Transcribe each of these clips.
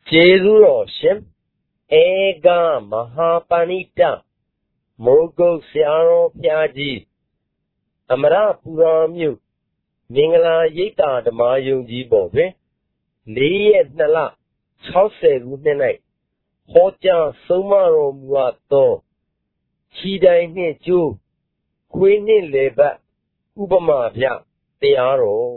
Jesuro Shim Ega Mahapanita Mogo Siaro Piaji Amara Puramu Mingala Yita the Mayung Jibobe Lee Nala Chause Runenai Hoja Somaro Muato Chida Neju Queen Leba Ubama Pia Tearo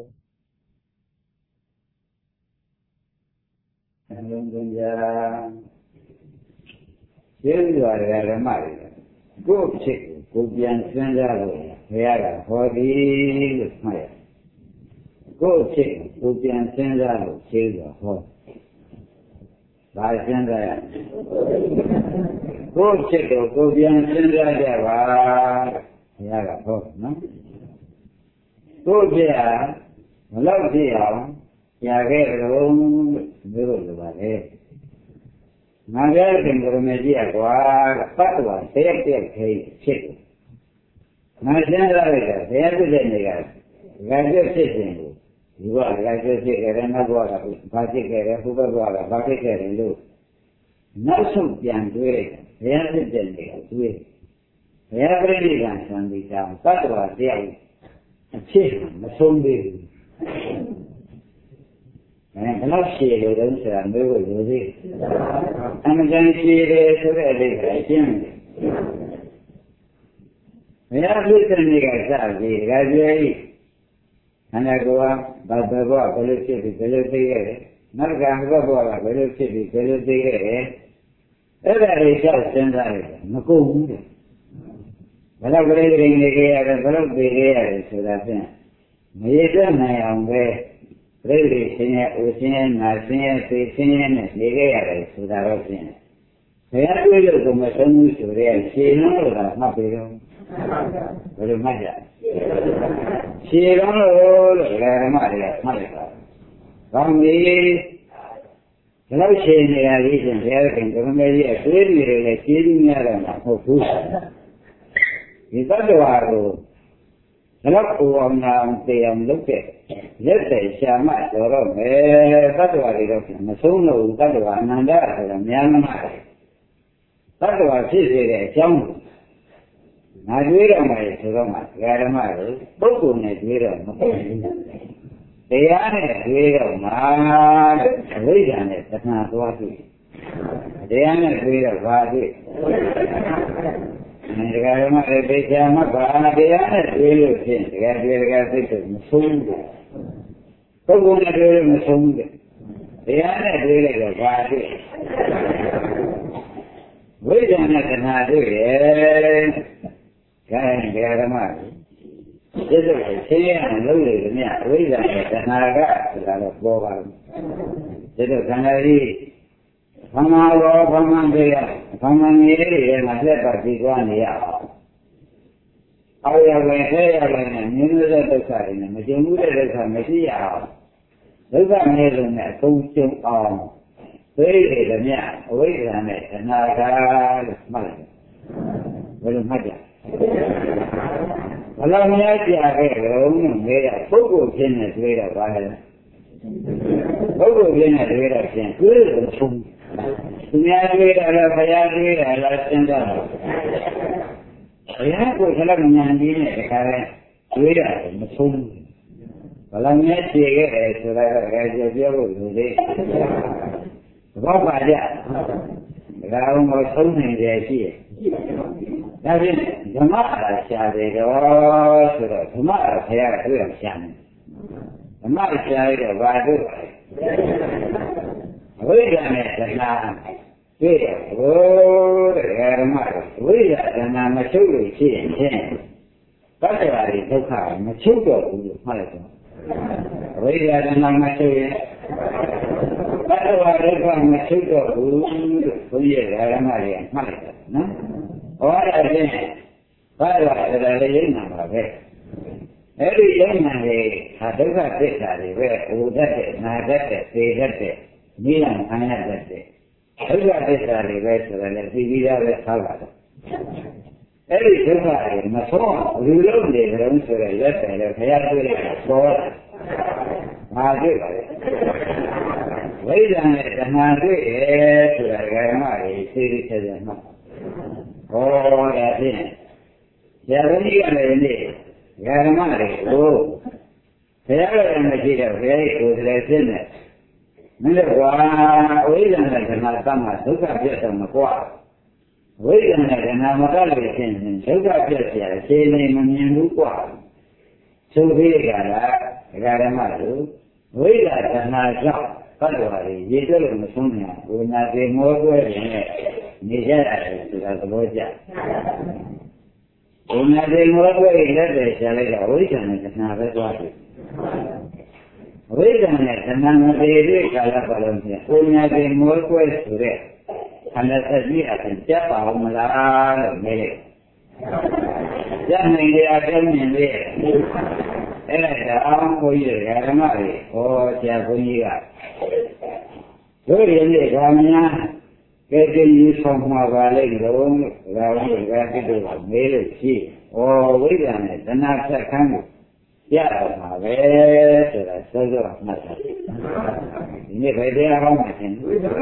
Here you are a married. Go check, go be and send out. Here, for the smile. Go check, go be and send out. Check the hole. By send out. Go check, go be and send out. Here, hole, no? Go there, love there. Yagerong, Nurubare. Nagar can media qua, Patwa, take chicken. Nagar, the other day, Gager sitting. You are like a chicken and a water, particular, Hubawa, particular, and look. Not so young to it, the other day, to it. The every dance on the town, Patwa, the chicken, the zombie. And not see it, and we will do this. And then see it to the we have listened to the graduate. And I go up, but the work will be very not Ganga, will be very every shall send out. No good. But I'm reading the air and will be here, so that's it. May I am way. Really, within my senior, the air, so that was in. They are really to my son to real, she knows that not be very much. She don't know, Maria. From the love chain, they are eating there and the media, clearly, feeling there for food. Is that the war? Not one now, they look at. Let say, Shama, or that's what it is. Masuno, that's one, and that's a Myanmar. That's what she did, Jam. I read on my Roma, Garamar, Bokunet, they are a real man, a reason it, that's not what it. They are a real body. And the Garamar, they jam up, they are a real thing. They are a Musungu. Who the they are really a body. We don't have to do it. Can get a man. This is a sea and lose me. We don't have to have a bowl. This is Canary. Come out from Monday, come on here, and I let her be gone here. I have a hair and you know that the sign, but you move it as a messiah. Those are made in that coaching arm. Very the man, away from it, and I got a smile. Well, Maja. Allow me I made a football pin as great a while. Football pin as great a thing. Good. Made a fire, I like send out. I have to tell them and dinner, Carrera, in the phone. Well, I'm not saying it, so I just do this. What about that? The guy was holding the idea. That is, the mother shouted, oh, so the mother here, I will shine. The mother shouted, why do I? We done it, now. Oh, the mother. We done I'm a sugar, she and ten. That's why they took her, I'm a sugar, you mother. We done I'm a sugar. That's why they took I'm a sugar, who is a mother, no? What I did, why do I say number of it? Every young man, I do not think that they were, who does it, not that it, they get it. Milan, I have that day. Every day, so that we will have a salad. Every day, in the phone, we will be the ones who are left and they have to be a sword. I do it. ဝိဇ္ဇာနဲ့တဏှာတွေ့ရဲ့ဆိုတာဓမ္မတွေသိသိချာချာမှတ်ဟောဒါဖြင့်ဇာတိကလည်းနေ့ဓမ္မတွေကိုဘုရားတော်မရှိတော့ဘုရားကိုယ်လည်းသိနေမင်းတို့ကွာဝိဇ္ဇာနဲ့တဏှာသတ်မှဒုက္ခပြတ်တော့မကွာဝိဇ္ဇာနဲ့တဏှာမကလို့ရှင်းရင်ဒုက္ခပြတ်เสียအခြေအနေမမြင်ဘူးကွာသို့ပြီးကြလားဓမ္မတို့ဝိဇ္ဇာတဏှာကြောင့်ဘတ်တော်ရည်ရေတွက်လို့မဆုံးနိုင်ဘူး။နာတေမောကွဲနေနေကြရတယ်ဆိုတာသဘောကျ။ဘုနာတေမောကွဲလက်တွေရှာလိုက်တာဝိဇ္ဇာနဲ့တဏှာပဲသွားတယ်။ဝိဇ္ဇာနဲ့တဏှာမသေးတဲ့ကာလပတ်လုံးဖြင့်ဘုနာတေမောကွဲဆိုတဲ့ခန္ဓာသက်ကြီးအပြင်ပြတ်ပါဦးမလားလို့မေးလိုက်။ကျန်နေကြအကြောင်းမြင်လေအဲ့ဒါအောင်ကိုကြီးဓမ္မတွေဟောကြားဘုန်းကြီးကတို့ရင်းနဲ့ဓမ္မများကဲကဲယူဆောင်မှာပါလိမ့်တော့ဒါဝင်ကတိတို့ကမေးလို့ရှိဩဝိဇ္ဇာနဲ့တဏှာဆက်ခန်းကိုရတော့မှာပဲဆိုတာစောစောမှတ်တာဒီနေ့ဘယ်တရားဟောမှရှင်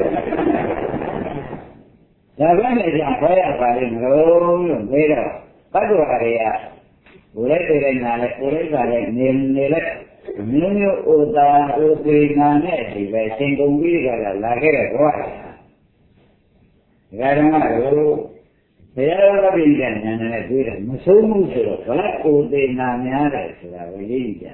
ဒါပဲနဲ့ကြောင့်ခေါ်ရပါလိမ့်လို့မေးတော့ဘတ်တော်တွေကဘုရားတေရနာနဲ့ဘုရားကလည်းနေလိုက်မျိုးမျိုးဥဒါဥပေနာနဲ့ဒီပဲသင်္ကုံပြီးကြလာခဲ့တဲ့ဘဝဒါကမှတို့ဘုရားတော်ပြည်ကဉာဏ်နဲ့တွေ့တယ်မဆုံးမှုဆိုတော့ဘလားဥပေနာများတယ်ဆိုတာကိုရေးကြ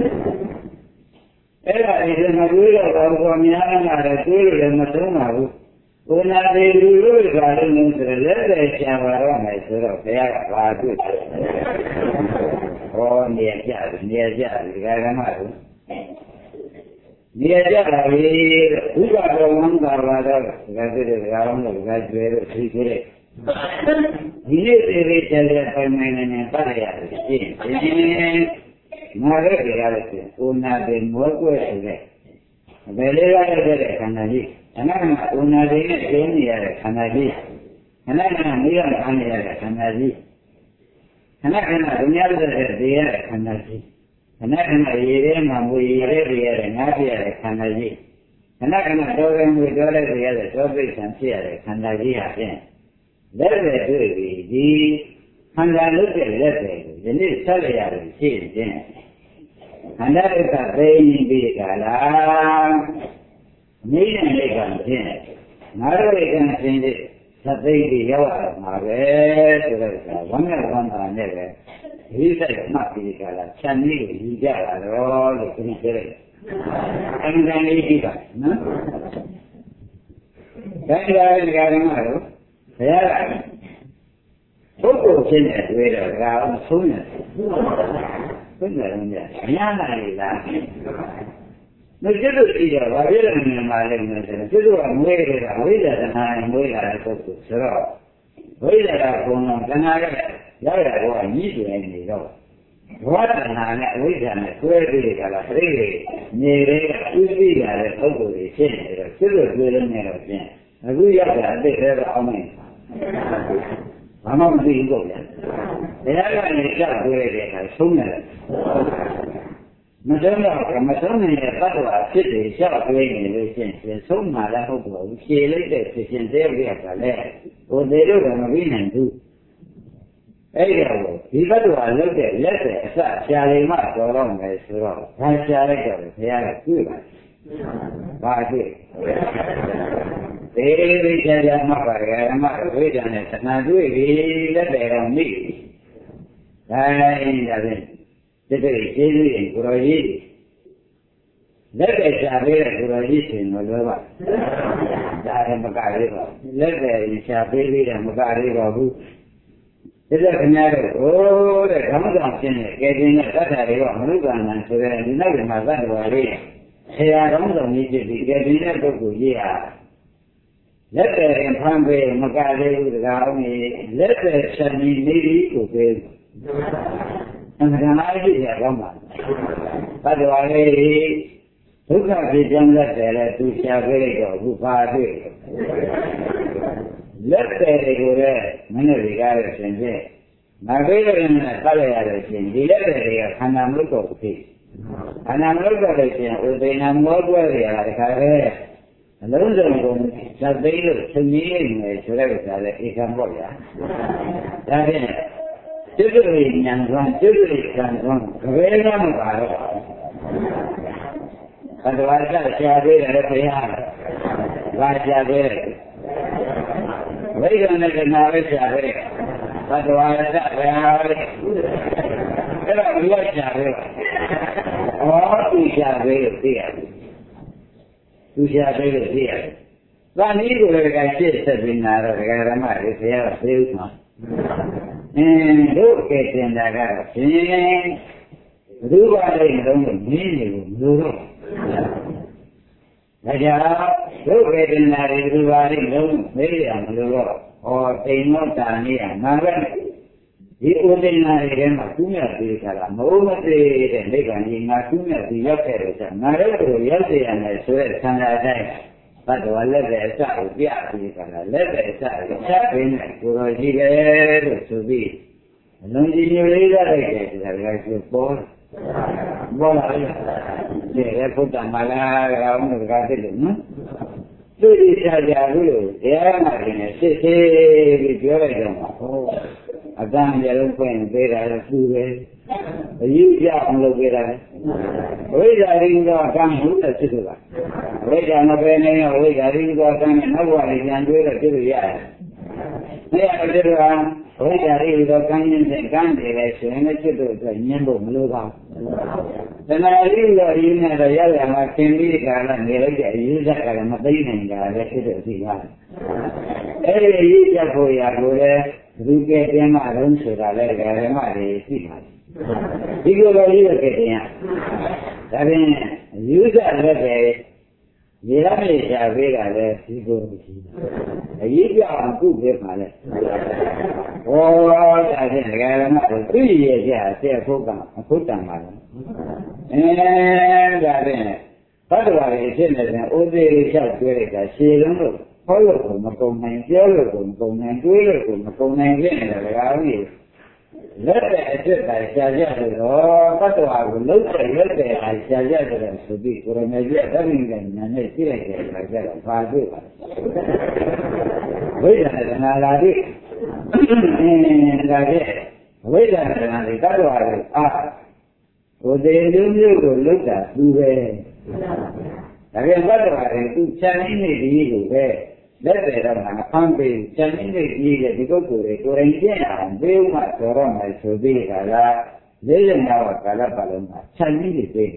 အဲ့ဒါဒီမှာတွေ့တော့တော်များများတယ်တွေ့လို့လည်းမဆုံးပါဘူးဘုရားတေလူလို့ကလည်းဆိုလက်သက်ချာပါတော့မယ်ဆိုတော့ဘုရားကဘာတွေ့ဟောနေရကြဒီကဓမ္မတို့နေရကြတာလေဥပ္ပတော်ဝန်သာပါတော့ဒါသိတဲ့ဓမ္မတို့ကကျွဲလို့သိကြတယ်ဒီနေ့သေးချာချာပိုင်နိုင်နေပတ်ရတယ်ရှင်းငါလည်းကြားရတယ်ဥနာတေမောကွဲဆိုတဲ့ဘယ်လေးရတဲ့ခန္ဓာကြီးခဏခဏဥနာတွေနဲ့ကျင်းနေရတဲ့ခန္ဓာကြီးခဏခဏနေရခံနေရတဲ့ခန္ဓာကြီးခဏခဏဒုညရတဲ့နေရတဲ့ခန္ဓာကြီးခဏခဏရေထဲမှာမူရေထဲပြရတဲ့ငါးပြရတဲ့ခန္ဓာကြီးခဏခဏတော်ကံမူတော်တဲ့ပြရတဲ့သောပိဋ္ဌံဖြစ်ရတဲ့ခန္ဓာကြီးဟာဖြင့်လက်တွေတွေ့ပြီးဒီခန္ဓာလွတ်တဲ့လက်တွေကိုယနေ့ဆက်ရရတယ်ရှိခြင်းခန္ဓာဥစ္စာသိပြီးကြလားနေတဲ့လေကံဖြင့်ငါတို့ရဲ့ကံဖြင့်သတိတွေရောက်လာမှာပဲဆိုတော့ဝမ်းနဲ့ဝမ်းသာနဲ့ပဲဒီစိတ်မှတ်ပြီးကြလားခြံနည်းကိုယူကြတာတော့လို့ပြောတယ်အမှန်တန်လေးကြည့်ပါနော်ဒါကြတဲ့ဓမ္မတို့ဘုရားကပုဂ္ဂိုလ်ဖြစ်နေတွေ့တော့ဒါအောင်ဆုံးနေဘယ်နဲ့လဲညာလာလေလားမကျစ်လို့ကြည့်ရပါပြည့်တယ်နေမှာလည်းမကျစ်လို့ကမွေးရတာဝိဇ္ဇာတဏှာမွေးလာတဲ့ပုဂ္ဂိုလ်ဆိုတော့ဝိဇ္ဇာကဘုံတော်တဏှာကရောက်ရတော့ညှိတယ်နေတော့ဘဝတဏှာနဲ့အဝိဇ္ဇာနဲ့တွဲပြီးကြလားပြိဋ္ဌိနေရဲဥသိရတဲ့ပုဂ္ဂိုလ်တွေဖြစ်နေတော့ကျစ်လို့တွေ့လို့နေတော့ဖြင့်အခုရောက်တာအတိတ်တော့အောင်မယ်ဘာမှမသိဘူးပေါ့ဗျာတရားကနေကြောက်တွေ့တဲ့အခါဆုံးနေတယ်မဆုံးတော့မဆုံးနေတဲ့တ attva ဖြစ်တယ်ကြောက်တွေ့နေလို့ရှိရင်ဆုံးမှာလည်းဟုတ်ပါဘူးဖြေလိုက်တဲ့ဖြစ်ရှင်သေးပြတာလည်းဟိုသေးလို့တော့မပြီးနိုင်ဘူးအဲ့ဒါကိုဒီ attva လုပ်တဲ့လက်တွေအစရှာလိမ့်မှတော်တော့မယ်ဆိုတော့ဘာရှာလိုက်တော့ဘုရားကတွေ့ပါဘာတွေ့သေချာချာမှတ်ပါရဲ့အမှဝိဒ္ဓနဲ့သနာတွေ့ပြီလက်တယ်တော့မိဒါရင်ဒါဖြင့်တကယ်ကျေးဇူးရင်ကိုရောကြီးလက်တယ်ရှားပေးတဲ့ကိုရောကြီးရှင်မလွယ်ပါဒါလည်းမကလေးပါလက်တယ်ရှားပေးပြီးတယ်မကလေးပါဘူးဒီလက်ခင်ဗျားတို့ဟိုတဲ့ဓမ္မဆောင်ရှင်းတဲ့ကဲတင်တဲ့တတ်တာတွေကမနုဿာဏဆိုတဲ့ဒီနောက်ကမှာသတ္တဝါလေးဆရာဓမ္မဆောင်ကြီးဖြစ်ပြီးကဲတင်တဲ့ပုဂ္ဂိုလ်ကြီးဟာလက်တယ်ဖမ်းပေးမကလေးဘူးတကားအောင်လက်တယ်ချက်ပြီးနေပြီးကိုပေးအမှန်တရားကြီးရတော့မှာသတ္တဝါလေးဒုက္ခဖြစ်ကြောင်းလက်တယ်လည်းသူရှာပေးလိုက်တော့အခုပါတွေ့လက်တယ်တွေကိုလည်းမင်းတို့တွေကလည်းရှင်ဖြင့်မပေးလို့လည်းသတ်ရရတယ်ရှင်ဒီလက်တယ်တွေကခန္ဓာမလို့တော့ဘူးခန္ဓာမလို့တော့လည်းရှင်ဥပေနာမောကွဲရတာတခါပဲလုံးစုံကုန်သတ်သိလို့သမီးနေဆိုတဲ့ဥစ္စာလည်းဧကံပေါ့ဗျာဒါဖြင့်ကျွတ်တွေညံသွန်းကျွတ်တွေကံသွန်းကဘယ်ကမှပါတော့ဘဒဝါဒရှားပေးတယ်ဘုရားဘာရှားပေးတယ်ဝိက္ခနဲ့ကနာပဲရှားပေးဘဒဝါဒဘယ်ဟာလဲအဲ့တော့ဘုရားရှားပေးဩသူရှားပေးလို့သိရတယ်သူရှားပေးလို့သိရတယ်။ဒါနည်းကိုလည်းကြိုက်ဖြစ်ဆက်ပြီးနာတော့ဒကာဓမ္မတွေဆရာကသိဥမှာတို့ကဲတင်တာကတော့ရှင်ဘယ်သူပါလဲမလို့နည်းနေကိုမလို့တော့ဒါကြောင့်တို့ကဲတင်တာတွေဘယ်သူပါလဲလုံးမေးရမလို့တော့ဟောတိမ်တော့တာနေရငါပဲဒီဥဒိနာတွေထဲမှာသူ့မြတ်သေးတာမဟုတ်မသေးတဲ့နိဗ္ဗာန်ကြီးငါသူ့မြတ်ပြီးရောက်ခဲ့တယ်ဆိုငါလည်းကိုရောက်စေရတယ်ဆိုတဲ့ဆန္ဒတိုင်းဘတ်တော်လက်တဲ့အစကိုပြပြီးကြတာလက်တဲ့အစကိုချက်ပင်းနဲ့ကိုတော်ကြီးတယ်လို့ဆိုပြီးအလုံးကြီးမျိုးလေးလိုက်တယ်ဆိုတာကပေါ်လာတယ်ဒီရဖုဒ္ဓမာလာကောင်ကတည်းကနော်သူဒီစားကြလို့တရားနာနေစစ်စစ်ပြီးပြောလိုက်တော့ဟောအကံကြလုံးဖွင့်ပေးတာလည်းသူပဲအယူကြအောင်လုပ်ပေးတာလေဝိဇ္ဇာရင်းတော့အကံဟုတ်တဲ့ဖြစ်ဆိုတာဝိဇ္ဇာမပဲနေရောဝိဇ္ဇာရင်းတော့အကံနဲ့နောက်ဘဝလေးပြန်တွေးတော့ဖြစ်လို့ရတယ်။ဒါရတဲ့ကဝိဇ္ဇာရင်းတော့ကံရင်းနဲ့ကံတယ်လေဆိုရင်လည်းဖြစ်တော့ညှင်းဖို့မလိုပါဘူး။တဏှာရင်းတော့ရင်းနဲ့တော့ရရမှာသင်ပြီးကာလနေလိုက်တဲ့အယူဇက်ကလည်းမသိနိုင်တာလည်းဖြစ်တော့ဖြစ်ရတယ်။အဲဒီအယူဇက်ကိုရကိုလည်းဒီကဲတင်မှလုံးဆိုတာလည်းဓမ္မတွေရှိပါတယ်ဒီလိုလိုကြီးကဲတင်ရဒါဖြင့်ယူဇလည်းပဲရေရမေရှားပေးတာလည်းဒီကိုရှိတယ်အရေးပြအောင်ကုပေးပါလေဟောဒါဖြင့်ဓမ္မကိုသူ့ရဲ့ကြဆက်ဖို့ကအဖို့တန်ပါလားဒါဖြင့်ဘတ်တော်ရဲ့ဖြစ်နေတဲ့ဥသေးလေးလျှောက်တွေ့လိုက်တာရှည်လုံးလို့ဟောလို့ကိုမကုန်နိုင်ပြောလို့ကိုမကုန်နိုင်တွေးလို့ကိုမကုန်နိုင်ဖြစ်နေတာကကောင်ကြီးလက်တဲ့အစ်စ်တိုင်းရှားကြလို့တော့တတ္တဝါကိုလုံးတဲ့လက်တဲ့အားရှားကြတယ်ဆိုပြီးကိုရမေကြီးတပိကညာနဲ့သိလိုက်တယ်ဆိုတော့ဘာတွေ့ပါဝိဒ္ဓနာလာတိဒါဖြင့်ဝိဒ္ဓနာတွေတတ္တဝါတွေကိုယ်တည်းမျိုးကိုလုံးတာသူပဲဒါပြန်တတ္တဝါတွေသူခြံရင်းနေဒီကိုပဲလက်တွေတော့ငါဖမ်းပြီးခြံရင်းနေဒီရဲ့ဒီပုဂ္ဂိုလ်တွေကိုယ်တိုင်ကျင့်အောင်ပေးမှဆိုတော့မယ်ဆိုပြီးကလား45ဝကာလပတ်လုံးမှာခြံရင်းတွေပေး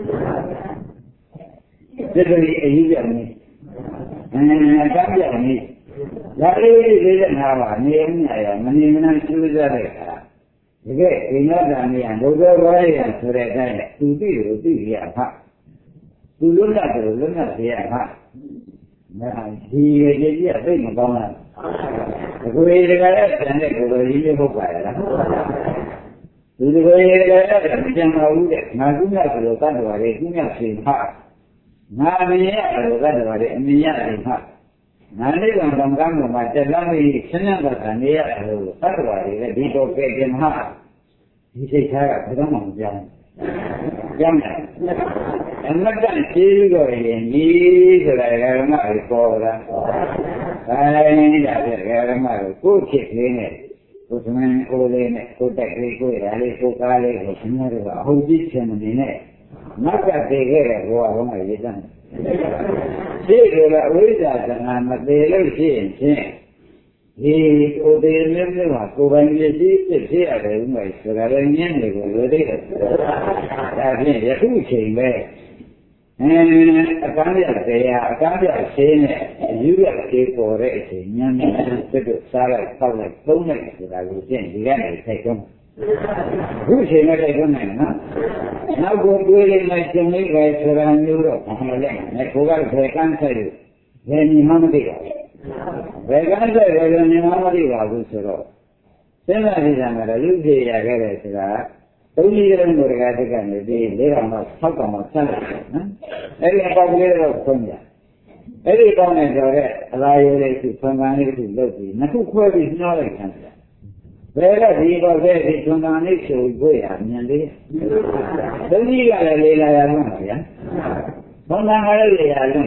တယ်ဒီလိုအရေးရမယ်အကန့်ပြမယ်ဒါလေး45ပါနေနေရမနေမနှကျူးစားတဲ့အခါဒီကဲအိမ်တော်တန်မြတ်ဘုရားဘာရဆိုတဲ့အတိုင်းသူသိလို့သိရဖသူလွတ်တတ်တယ်လွတ်တတ်ရဖဒီရဲ့ကြီးကသိမကောင်းလားဒီကိုယ်ရကလည်းတန်တဲ့ကိုယ်တော်ကြီးလေးဟုတ်ပါရဲ့လားဒီကိုယ်ရကလည်းကြံပါဘူးတဲ့ငါကုမြဆိုလို့တတ်တော်လေးကုမြရှင်ဖငါမင်းရလို့တတ်တော်လေးအမြင်ရတယ်ဖငါလေးကံကံကံမှာတက်လာပြီးဆင်းရဲတာနေရတယ်လို့တတ်တော်လေးလည်းဒီတော့ကဲတင်ဟာဒီစိတ်ထားကဘယ်တော့မှမပြောင်းပြောင်းတယ်အမတန်ရှိတော့ရင်ဒီဆိုတာဓမ္မကိုပေါ်လာအဲဒီဒါပြဓမ္မကိုကိုယ်ဖြစ်လေးနဲ့ကိုယ်သမင်းကိုယ်လေးနဲ့ကိုယ်တက်ကလေးကိုယ်ရာလေးကိုယ်ကားလေးကိုရှင်ရတော့အဟုတ်ကြီးချင်နေနဲ့မတ်ကတည်ခဲ့တဲ့ဘဝဘုံကရေးတမ်းရှိတယ်လားအဝိဇ္ဇာတဏှာမတည်လို့ရှိရင်ဖြင့်ဒီကိုယ်တည်းမျိုးမျိုးမှာကိုယ်ပိုင်ပစ္စည်းဖြစ်ရတယ်ဥမဲ့ဆိုတာလည်းညံ့နေကိုလိုသေးတယ်ဒါဖြင့်ယခုချိန်ပဲအကမ်းပြတရားအကမ်းပြရှင်းနဲ့အယူရသေးပေါ်တဲ့အချိန်ညံ့နေစစ်တို့စားလိုက်တောက်လိုက်သုံးလိုက်ဆိုတာကိုဖြင့်ဒီကနေထိုက်ဆုံးအခုချိန်နဲ့ထိုက်ဆုံးနိုင်နော်နောက်ကိုတွေးလိုက်မှကျင်လေးပဲဆိုတာမျိုးတော့ဘာမှလည်းမကိုကဘယ်ကမ်းဆိုင်လို့ဘယ်ညီမှမသိပါဘူးဘယ်ကမ်းဆိုင်ဘယ်ညီမှမသိပါဘူးဆိုတော့စဉ်းစားကြည့်ကြမှာတော့လူပြေရခဲ့တယ်ဆိုတာသုံးနည်းလုံးကိုတကားတက်ကနေပြီး၄កောင်မှ6កောင်မှဆက်လိုက်တယ်နော်အဲ့ဒီအပေါက်ကလေးတော့သုံးကြအဲ့ဒီပေါက်နဲ့ဆိုတော့အလားရိုးလေးသူဖန်ဖန်လေးသူလုပ်ပြီးနှစ်ခုခွဲပြီးနှောလိုက်ခံတယ်ဘယ်ကဒီပေါက်လေးဒီဖန်ဖန်လေးဆိုကိုရမြင်လေးသုံးနည်းကလည်းလေးလာရမှာဗျာဖန်ဖန်ကလည်းလေးရလုံး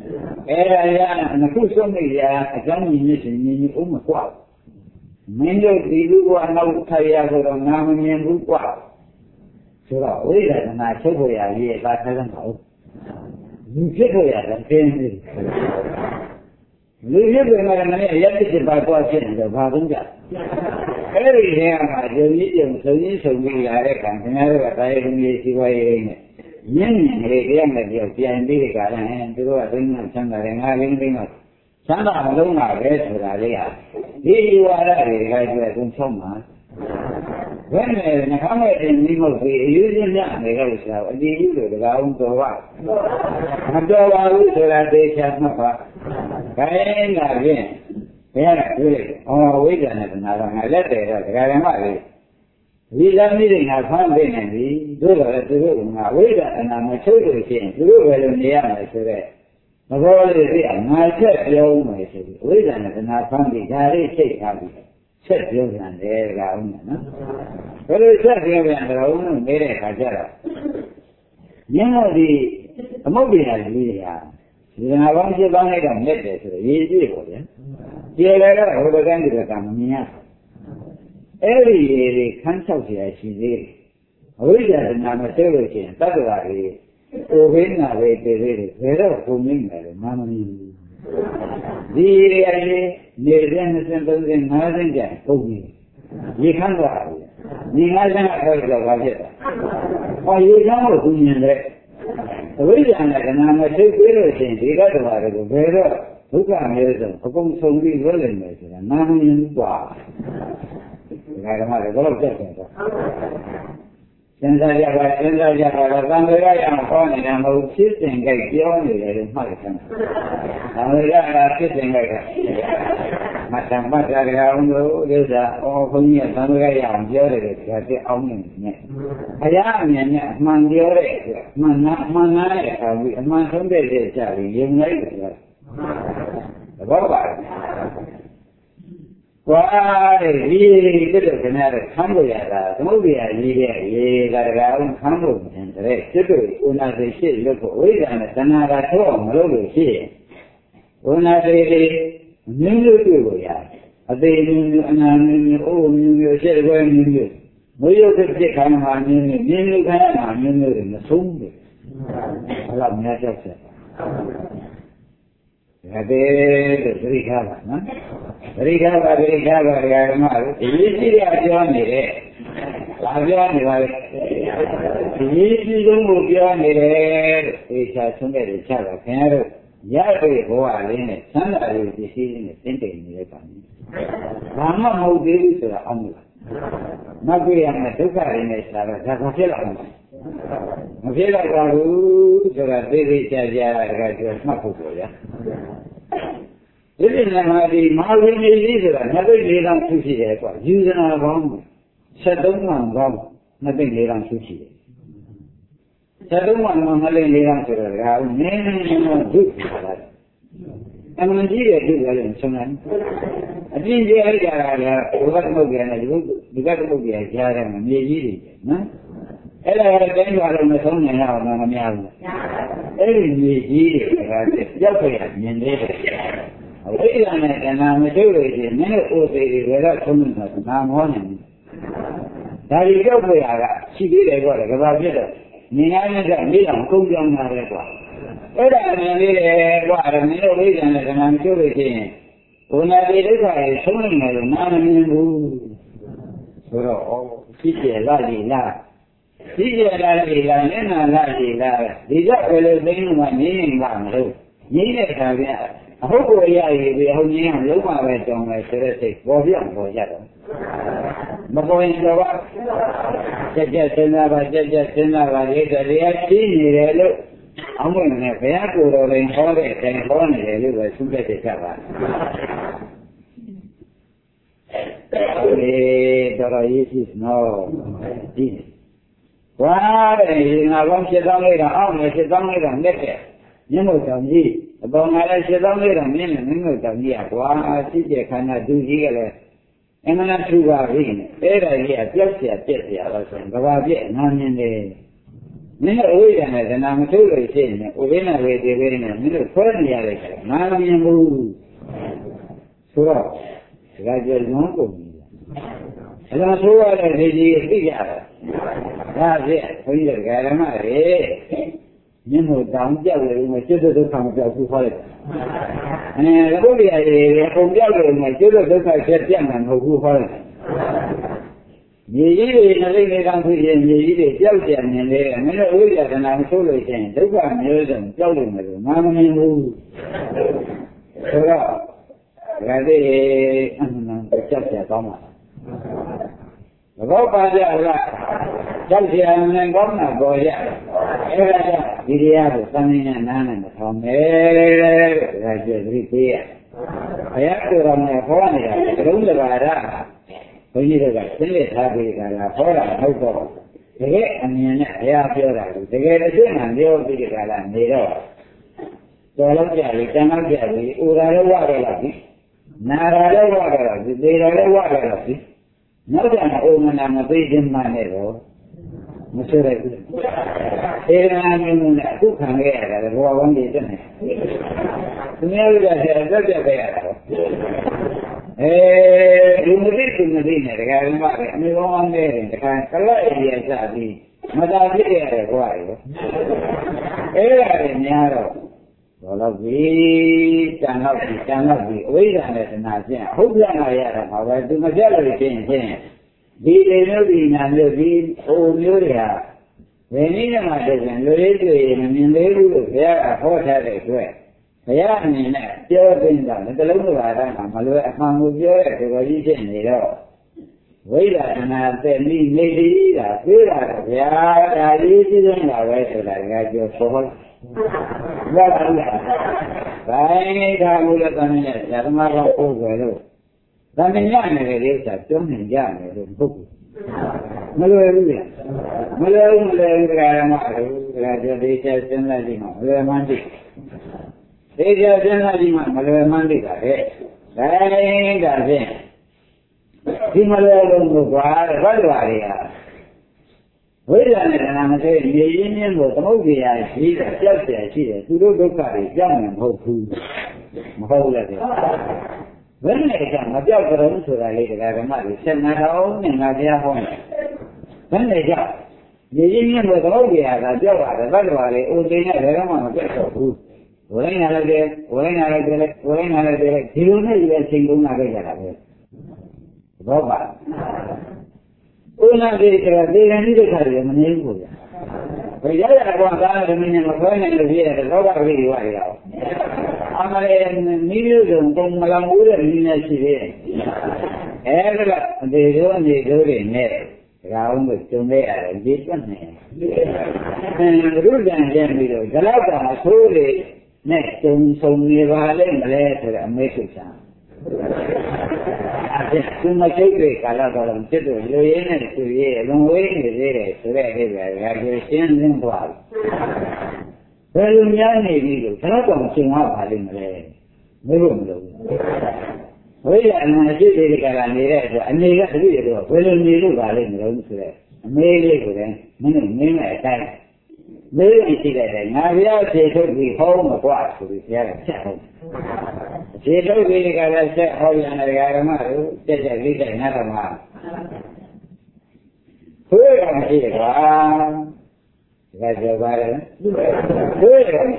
Era tu sono ya a gianni ni un qua. Mendo di lugo a nautaya con nami in un qua. Sura ora na chobo ya ye ba ta kan ba. Ni chobo ya da tin. Lu ye be ma na ne ya ti ba ko chin da ba kun ja. Eri ne ma je ni je so yin so ni ya re kan nya re ba ta ye ni si ba ye ne. Yin ni re ya ne je pian di ka la tu ro tin na chan da re nga ling ling ma. Chan da ma long ma be so da le ya. Di wa ra re ga je kun chom ma. When the Hamlet in Nemo, using that, they go so, and you do the own to what? I'm going to that they shall not. Kain again. Yeah, really. Oh, we don't have another. I let it. I got him out. We are meeting our family and we do it to do. We don't, and I'm a children to do it in the end today. The world is here. My church, the old way. We don't have enough family. That is take out. Set you and there go, no? But it's set you and the own made a hajara. You know, the movie has really you know, I want you to make a message, easy for you. You let her over again to the company. Every year, the consultation she did. We just have a television, that's why we win away the very, very booming, Mamma. The Nirvana symbols in Northern Japan, you can't go out. You hasn't heard of it. Or you know who you know. The reason that I'm a two things, you got to have a better. Who can hear them? Who comes from the willingness and not in bar. I don't have a lot of difference. Since I have a family, I'm finding I'm a sitting like the only in my country. I'm sitting like that. My son, but I don't know, there's a open year, some way I'm jealous at the only. I am in Mandiore, Manai, my Sunday is having you know. The Baba. Why, really good at another humble at a movie idea, ye got around humble and the rest. Typically, when I say, look away than another home, over here. When I say, new ya, a day in old new said, where you we could take on our new kind in the soon. I love natural. Ricava, no? Ricava, easy abbiamo easy don't move your head, e c'è somebody c'era, che già che vuole, sembra che si sente in le panne. Ma non devi essere amore. Ma qui hanno toccato in questa, la faceva. Ma che la c'era devi c'è ma poco, This is the Marvin is nothing laid on sushi. Use an wrong. Settle one wrong. Nothing laid on sushi. Settle one laid on to the name do that. And when you do that in some I think they are what movie you got to be a jar and maybe, no? Ella era ben guarda una donna now, non mi ha. E mi dice, già poi niente. I'm a duty, and then it will be without coming up, and I'm on him. Now you go for that, she did a what about it. Nina got me on Kungan Mareva. But I mean, what a middle reason, and I'm sure it is. When I did it, I saw him as a man who. So, she's a lady laugh. She's a lady laugh, and a lady laugh. These are really being one meaning one. Neither have that. I hope we are only on the one way to my terrific for young for Yellow. But going to what? Just another, they are seen it. I'm going to have a good or in holiday and holiday, you were to get it covered. But I use no. Why, I want you to lay down, I should only done better. You know, don't you? About my should only done minute, why, I cannot do here. And I'm not too worried. There I hear, just yet, I was saying, but I get none in the Nino Oyan and I'm totally saying, Ovena way they were in a middle for the other. Mamma move. So, gradually won't go. I don't know what I did together. That's it, for you, Garama, eh? Nemo down there, my children come to follow. And I told you, I from there, my children look like a young man who follow. You eat it, I think you eat it, Jelly, and they are many and I'm totally saying, look at me, and Jelly, Mamma move. So, Ready, just a Thomas. The Gopa, Jelly, and Governor, boy, Vidia, Sunny and Nan and from there, I just repeat. I have to run a phone, don't the when you look at it, happy and a horror, no problem. The gate and the air, the gate again, and the old big and the door. So I look at it, and I'll get it, Ura water lucky. Nara water lucky, they are water lucky. Not an woman and a big in my neighbor. Monsieur, here I am, who can get it, one day, isn't it? To me, I in the dinner, I am on there, the kind of color, Madame, why? Narrow. All of these cannot be. Wait on it, and I say, hope I have, however, the majority change. Be they know and the be old Luria. When in a dozen, Luria, and in the area, there are 4 headaches. The young in that, still been done, the little Adam, Malu, your religion, you know. Wait and I said, me, lady, I feel like, I didn't know where I got your soul. Buying it, I would have done it, that my over. The young is a young young book. Malu, graduated in Latino, they just didn't Mother Monday. Dying, that's it. Himalaya, what do I? Wait a minute, and I'm saying, the Union was movie, I see that, just I see that, to look at it, young and hopeful. When they come, a job for them to the lady, I remember, send my own and I their home. When they come, the Union was movie, a job at the Valley, oh, they never want to get so food. When I get, you know, you're single, not a Robert. Una de carga, me digo. Pues ya la guardaba de mi mujer en el día de roba arriba. Amare niños con malambura ni nacide. Era de donde ne. Raúl me tomé a la dieta ne. Rudan ya miro, galata azul ne, son mi vale, me México. Una che calata un certo lo viene su non vuoi vedere la gestione del quadro. Per un anno dico, però come si muove lì? Voi non siete di carandire, a me che dico, quello mi ruba lì, non so. A me le non è sai. Vedi che dai, ma via se tu di home qua, su di se tu vedi che adesso voglio andare a mare, c'è vita in altra mare. Quello che qua, vai a giocare, quello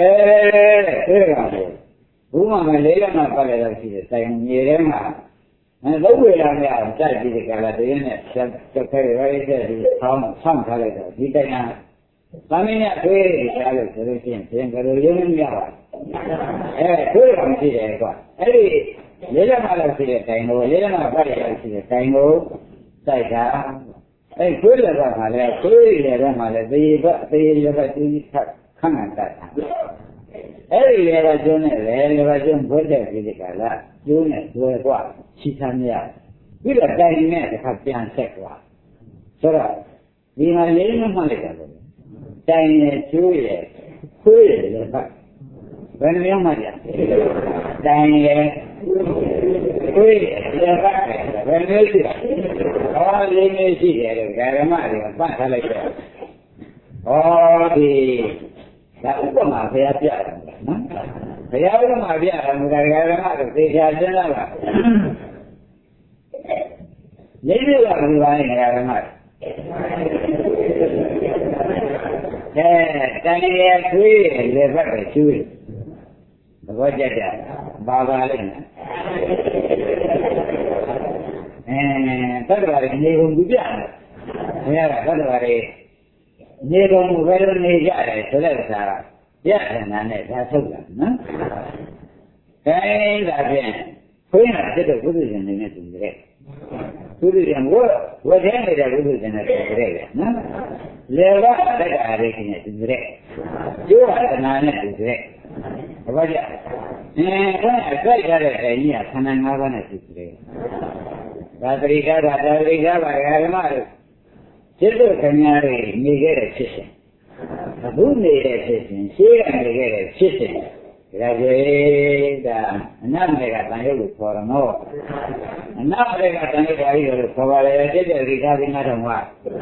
che una me lega non fare la fine, stai un ieri ma dopo la mia sai di che la tiene, c'è vai a fare la vita. La mia quella che sempre io non mi va. Quello non si è qua. E lì la mala si è tengo, lì la fare si è tengo, sai già. E quello va male, quello va male, devi cambiare. E le ragioni quelle che la giornata due qua ci cambia. Qui la dai me fa piangere qua. Sarà di male non male. Dai giurie, quello fa. Veniamo Maria. Dai quello fa. Veniamo. Oh, le mie figlie, cara Maria, basta le cose. ဒီဒါဥပမာဘုရားပြတယ်နော်ဘုရားဥပမာပြတယ်ငါကတော့သေချာရှင်းလာပါနေရကဘယ်ပါလဲငါကမှတန်ရည်သွေးလေဘက်ပဲကျွေးဘောကြကြပါပါလိမ့်မယ်သတ္တဝါတွေနေကုန်ကြည့်ရတယ်ဘုရားကသတ္တဝါတွေနေကုန်ဘယ်လိုနေကြတယ်ဆိုတဲ့ဥစ္စာကပြဋ္ဌာန်းနဲ့ဒါထုတ်တာနော်ဒါဖြင့်ခွင်းတာတက်တဲ့ဘုရားရှင်နေနဲ့တူတယ်ဘုရားရှင်ဝတ်ထဲနေတဲ့ဘုရားရှင်နဲ့တူတယ်နော်လေကတက်တာလေးခင်နဲ့တူတယ်ကျိုးကနာနဲ့တူတယ်ဘာကြခွင်းအစိုက်ရတဲ့အိမ်ကြီးကခန္ဓာ၅ပါးနဲ့တူတယ်ဒါတရိကပါဓမ္မတို့จิตတို့ခင်ဗျားတွေနေခဲ့တဲ့ဖြစ်စဉ်အခုနေတဲ့ဖြစ်စဉ်ရှေးကနေခဲ့တဲ့ဖြစ်စဉ်ဒါကြွေဒါအနတ်မေကတန်ရုပ်ကိုခေါ်ရမောအနတ်မေကတန်ရုပ်ပါဠိတော်ကိုခေါ်ပါလေတိတ်တဲ့ရိကာသီနာတော်မှာ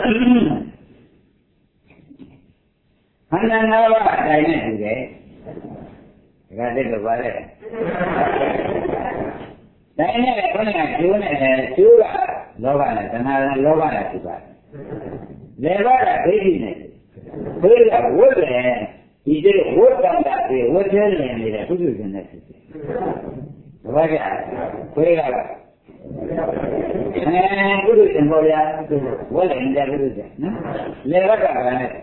ခန္ဓာ၅ပါးအတိုင်းနဲ့တူတယ်ဒါတိတ်တော့ပါလေတိုင်းနဲ့ခန္ဓာကျိုးနဲ့ကျိုးကလောဘနဲ့တဏှာနဲ့လောဘနဲ့ဖြစ်ပါတယ်လေဘကဒိဋ္ဌိနဲ့ဘယ်ကဝတ်တယ်ဒီကျဝတ်တန်တာဒီဝတ်သေးတယ်နေတဲ့ပုဂ္ဂိုလ်ရှင်နဲ့ဖြစ်တယ်ဘာကြဘယ်ကပုဂ္ဂိုလ်ရှင်ပေါ်ရဝတ်တယ်တဲ့ပုဂ္ဂိုလ်ရှင်နော်လေဘကလည်းဒိဋ္ဌိနဲ့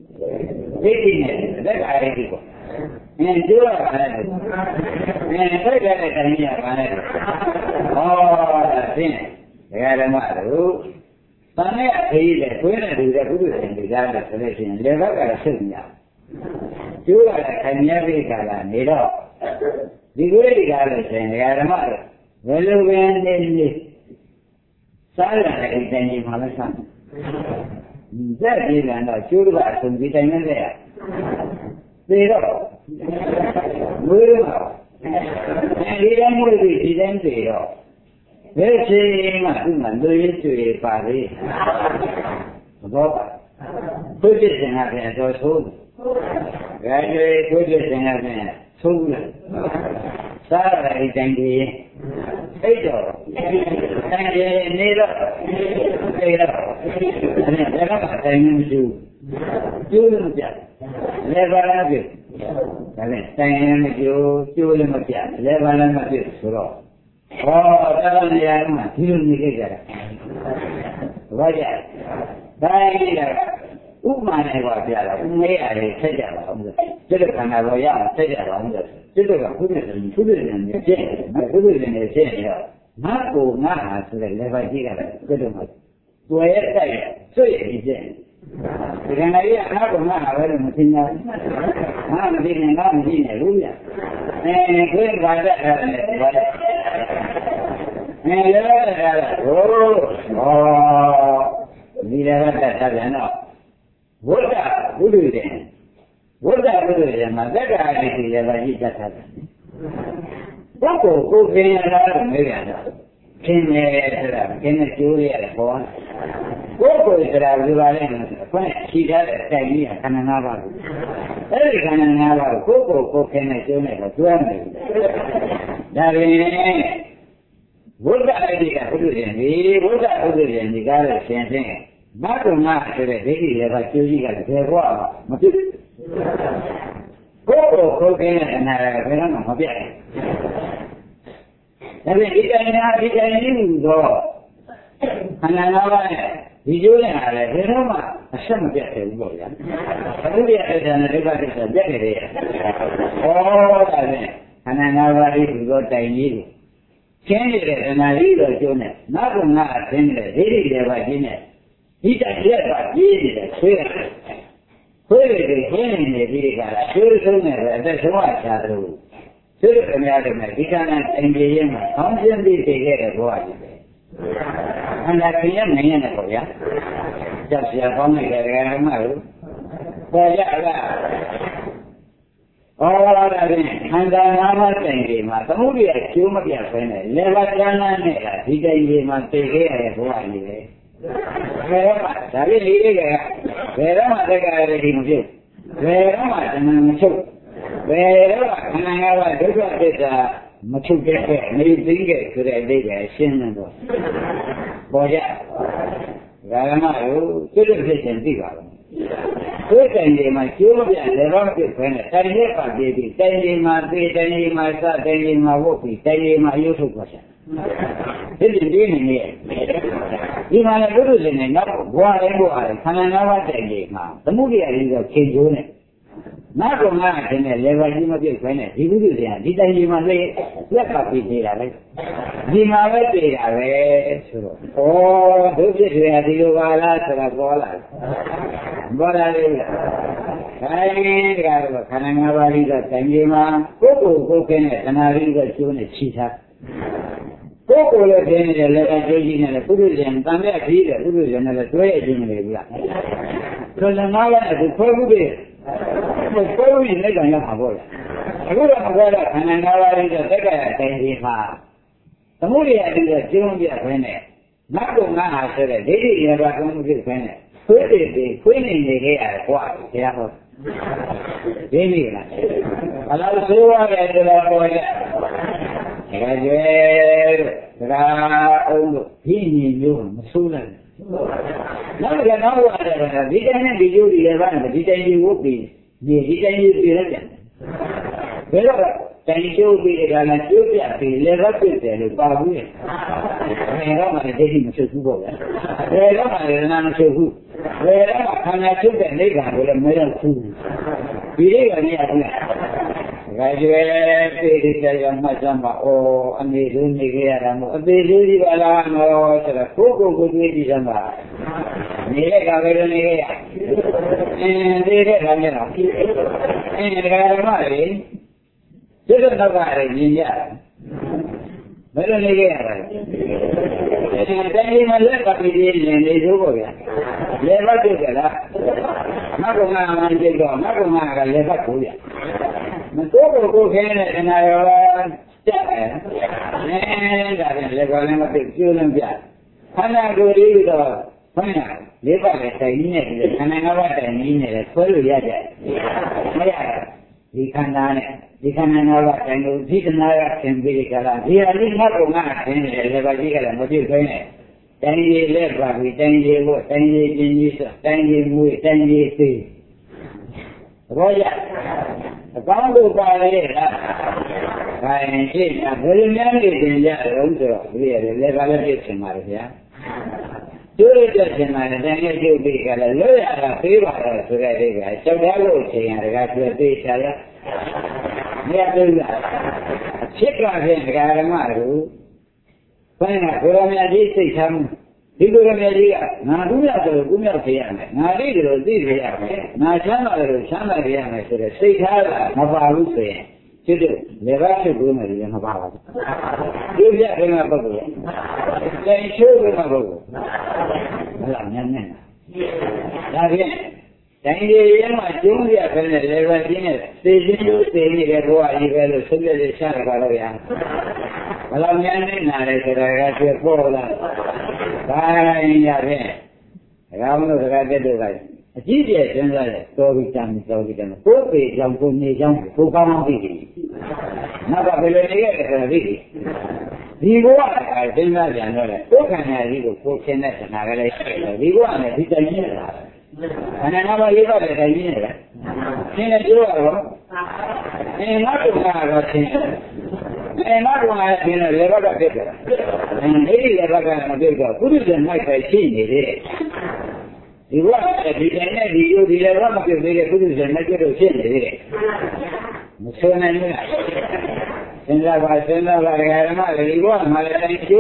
လက်ကဒိဋ္ဌိကိုကျိုးရပါလေတိုက်ကြတဲ့တိုင်းရပါလေဟောဒါဖြင့်ဒကာဓမ္မတို့တန်နဲ့အသေးလေခွေးနဲ့တူတဲ့ပုဂ္ဂိုလ်ရှင်တွေကြားတယ်ဆိုလို့ရှိရင်လေဘက်ကလည်းဆက်မြတ်ကျိုးကလည်းခံရပြီကလာနေတော့ဒီကိုယ်တွေကလည်းရှင်ဒကာဓမ္မတို့ဘယ်လိုပဲနေစားရတဲ့အတိုင်းကြီးမှလည်းစားဇက်ပြေးလာတော့ကျိုးကအဆုံးဒီတိုင်းနဲ့လေသေတော့မွေးတော့ဒီတိုင်းမွေးပြီးဒီတိုင်းသေတော့ဘယ်ချိန်မှသူ့မှာလူရည်တွေပါလေဘောပါသူ့ပြည့်စင်ကပြန်တော့သိုးဒါကြွေသူ့ပြည့်စင်ကပြန်သိုးလားစားရတဲ့အတိုင်းကြီးအိတ်တော့တိုင်းနေတော့သေတော့အဲ့ဒါကတိုင်းမရှိဘူးကျိုးလို့မပြလေဘာလည်းပြဒါနဲ့တိုင်းရင်မကျိုးကျိုးလည်းမပြလေဘာလည်းမပြဆိုတော့ဟောတရားနေရာမှာဒီလိုနေကြတာဘာကြတိုင်းရဥမာနဲ့ပါပြတာဥမေးရတယ်ဆက်ကြပါဦးစိတ်ခန္ဓာတော်ရအောင်ဆက်ကြပါဦးစိတ်ကဘုရားရှင်နဲ့ဖြစ်ဘုရားရှင်နဲ့ဖြစ်ရောငါကိုငါဟာဆိုတဲ့လေဘာကြီးကလည်းစိတ်တော်မှာတွေ့ရတဲ့ဆွေ့ရည်ဖြစ်ဒီကနေ့ကငါကငါပဲလို့မသိညာငါမသိနေငါမသိနေဘူးဗျခွေးပါတဲ့အဲ့ဒါလည်းဘာလဲလည်းဟိုဒီလည်းတတ်တာပြန်တော့ဝိဒ္ဓဘုဒ္ဓရဲ့ဝိဒ္ဓဘုဒ္ဓရဲ့မှာသက္ကာတိတိလည်းပဲကြီးတတ်တာပုဂ္ဂိုလ်ကိုခင်ရတာလို့မေးရတာခင်တယ်ဆိုတာခင်နဲ့ကျိုးရတယ်ဟောပုဂ္ဂိုလ်ဆိုတာဘယ်လိုပါလဲခွင့်ရှိထားတဲ့အတိုင်းကြီးခန္ဓာ၅ပါးအဲ့ဒီခန္ဓာ၅ပါးကိုကိုယ်ကိုခင်နဲ့ကျိုးနဲ့တော့တွဲနေတယ်ဒါရင်ဘုရားအတိကဘုရားရှင်ဒီဘုရားဘုရားရှင်ဒီကားလို့ရှင်ရှင်းမတ်ကမဆိုတဲ့ဒိဋ္ဌိလည်းကကျိုးကြီးကလည်းဘယ်ဘဝမဖြစ်ဘူးကိုယ်ကိုကိုခင်နဲ့အနာရဘယ်တော့မှမပြတ်ဘူးဒါပေမဲ့ဒီတိုင်းကြီးတော့ခန္ဓာ၅ပါးနဲ့ဒီကျိုးနဲ့ဟာလည်းဘယ်တော့မှအဆက်မပြတ်ဘူးပေါ့ဗျာဘုရားအတ္တနဲ့ဒိဋ္ဌိကပြတ်နေတယ်ဟောဒါနဲ့ခန္ဓာ၅ပါးဒီလိုတိုင်ကြီးတယ်ကျင်းနေတဲ့အနာကြီးတော့ကျိုးနဲ့နောက်ကငါအသိနဲ့ဒိဋ္ဌိတွေပါကျင်းနဲ့ဒီတိုက်ရတာကြီးနေတယ်ဆွေးရတယ်ဆွေးရတယ်ကျင်းနေပြီကလားဆွေးဆုံးနေတယ်အသက်ဆုံးအချာလို့ဆွေးရခင်ဗျားတို့နဲ့ဒီကနေ့အင်ဂျင်ရင်မှာအောင်းကျင်းပြီးတည်ခဲ့တဲ့ဘဝကြီးပဲခန္ဓာခင်ရနိုင်ရတယ်ပေါ့ဗျာကြောက်စရာကောင်းတဲ့ကံမှလို့ပေါ်ရလားဩဝါဒဖြင့်ခန္ဓာ၅ပါးတိုင်ကြီးမှာသမုဒိယကျိုးမပြတ်ဘဲနဲ့လေဘာကျမ်းနဲ့ကဒီတိုင်ကြီးမှာတည်ခဲ့ရတဲ့ဘဝကြီးပဲဘယ်မှာဒါလေးလေးက bè đó mà tất cả là gì một chuyện bè đó mà thành là một chút bè đó là khả năng là đối với cái là một chút cái mấy tính cái đây cái xin rồi bỏ ra cái mà cái được cái gì cả cái gì mà chưa bao giờ để nó được phải là cái gì phải gì cái gì mà sao cái gì mà vô vị cái gì mà yêu thích quá thế thì đi này đi mà là đối với này nó qua đây khả năng nó cái gì mà tấm mũi này là cái gì này nó cũng là cái này level gì mà biết phải này đi cái gì à đi đây gì mà lấy cái gì đi ra đấy gì mà lấy đi ra đấy ô đối với cái gì đó là sao gọi là đấy cái khả năng nó đi ra cái gì mà cô cái này khả năng đi ra chỗ này chi thà cô là cái này là cái gì này là phụ nữ dân ta mới đi là phụ nữ dân là tuổi gì này là rồi nó là cái phụ nữ một câu gì đấy còn nhớ bảo rồi là một cái khả năng nó là đi ra tất cả cái gì mà tấm mũi này đi ra chưa biết phải này nó cũng là cái đấy thì là không biết phải này quên đi cái quá thế à thôi thế này là là số cái là coi cái gì là ông thì nhiều một số lần nó là nó là đi cái này đi vô đi là bạn đi cái gì cũng bị đi cái gì thì là vậy đó cái chỗ bị là chỗ bị là rất là bao nhiêu này đó mà cái gì mà chưa đủ rồi vậy đó mà nó chưa đủ vậy đó mà thằng nào chưa đến đây cả rồi mới là đủ vì thế là như vậy cái gì thì cái mà ô anh đi luôn đi cái là một cái gì đó là nó sẽ là cô đi ra mà này cái này cái này là cái mà đấy chứ không đâu phải gì vậy mấy lần này cái này mà lấy cái gì này đâu có vậy lấy bắt được cái đó nó cũng là mình chơi đó nó cũng là cái lấy bắt của vậy mình cô cái này là chắc nè cái này là mà tự chưa làm việc anh là cái gì đó phải là lấy bắt cái này anh là bắt cái này phải rồi vậy mấy đi khăn nó là cái nó đi nó là cái gì cả là đi nó cũng là cái này là cái gì cả là một điều cái này cái gì lấy vào cái gì vô cái gì mua cái gì gì rồi ạ có đủ cái này là cái gì là với nhau thì giờ ông rồi bây giờ lấy vào cái gì mà rồi chưa được thì mà đang nghe chưa bị cái là lối là phí vào rồi cái trong đó luôn thì cái chuyện gì xảy ra nghe tôi là chết ra cái mà rồi phải là cái mà gì thì xong đi cái mà gì nó đúng là tôi cũng nhận thấy này nó đi rồi nó sáng là cái này rồi xây ra nó vào lúc này chứ được để ra cái bữa này nó vào đưa ra cái nào bao giờ cái số cái nào bao giờ làm nhanh là cái gì mà chúng ta phải là lấy ra cái này thì cái qua gì cái là sự để sang cái đó ya làm nhanh là cái phố là cái nhà thế làm nó cái được rồi chỉ để cho nên là tôi bị chăm cố bị trong cô nhị trong cô cao không gì nó có cái này cái là gì đi qua cái tên là gì nữa đấy cô cái này đi cô trên này là cái này đi qua này đi tới như là anh nó nói cái này như này thế này chưa rồi thế nó cũng là cái thế nó cũng là thế này lấy vào cái này đấy lấy vào cái này được rồi cứ đừng nói phải chi gì đấy đi qua đi cái này đi lấy vào cái này cứ đừng nói cái đồ chuyện đấy một số này như này nên là cái mà đi qua mà lại chú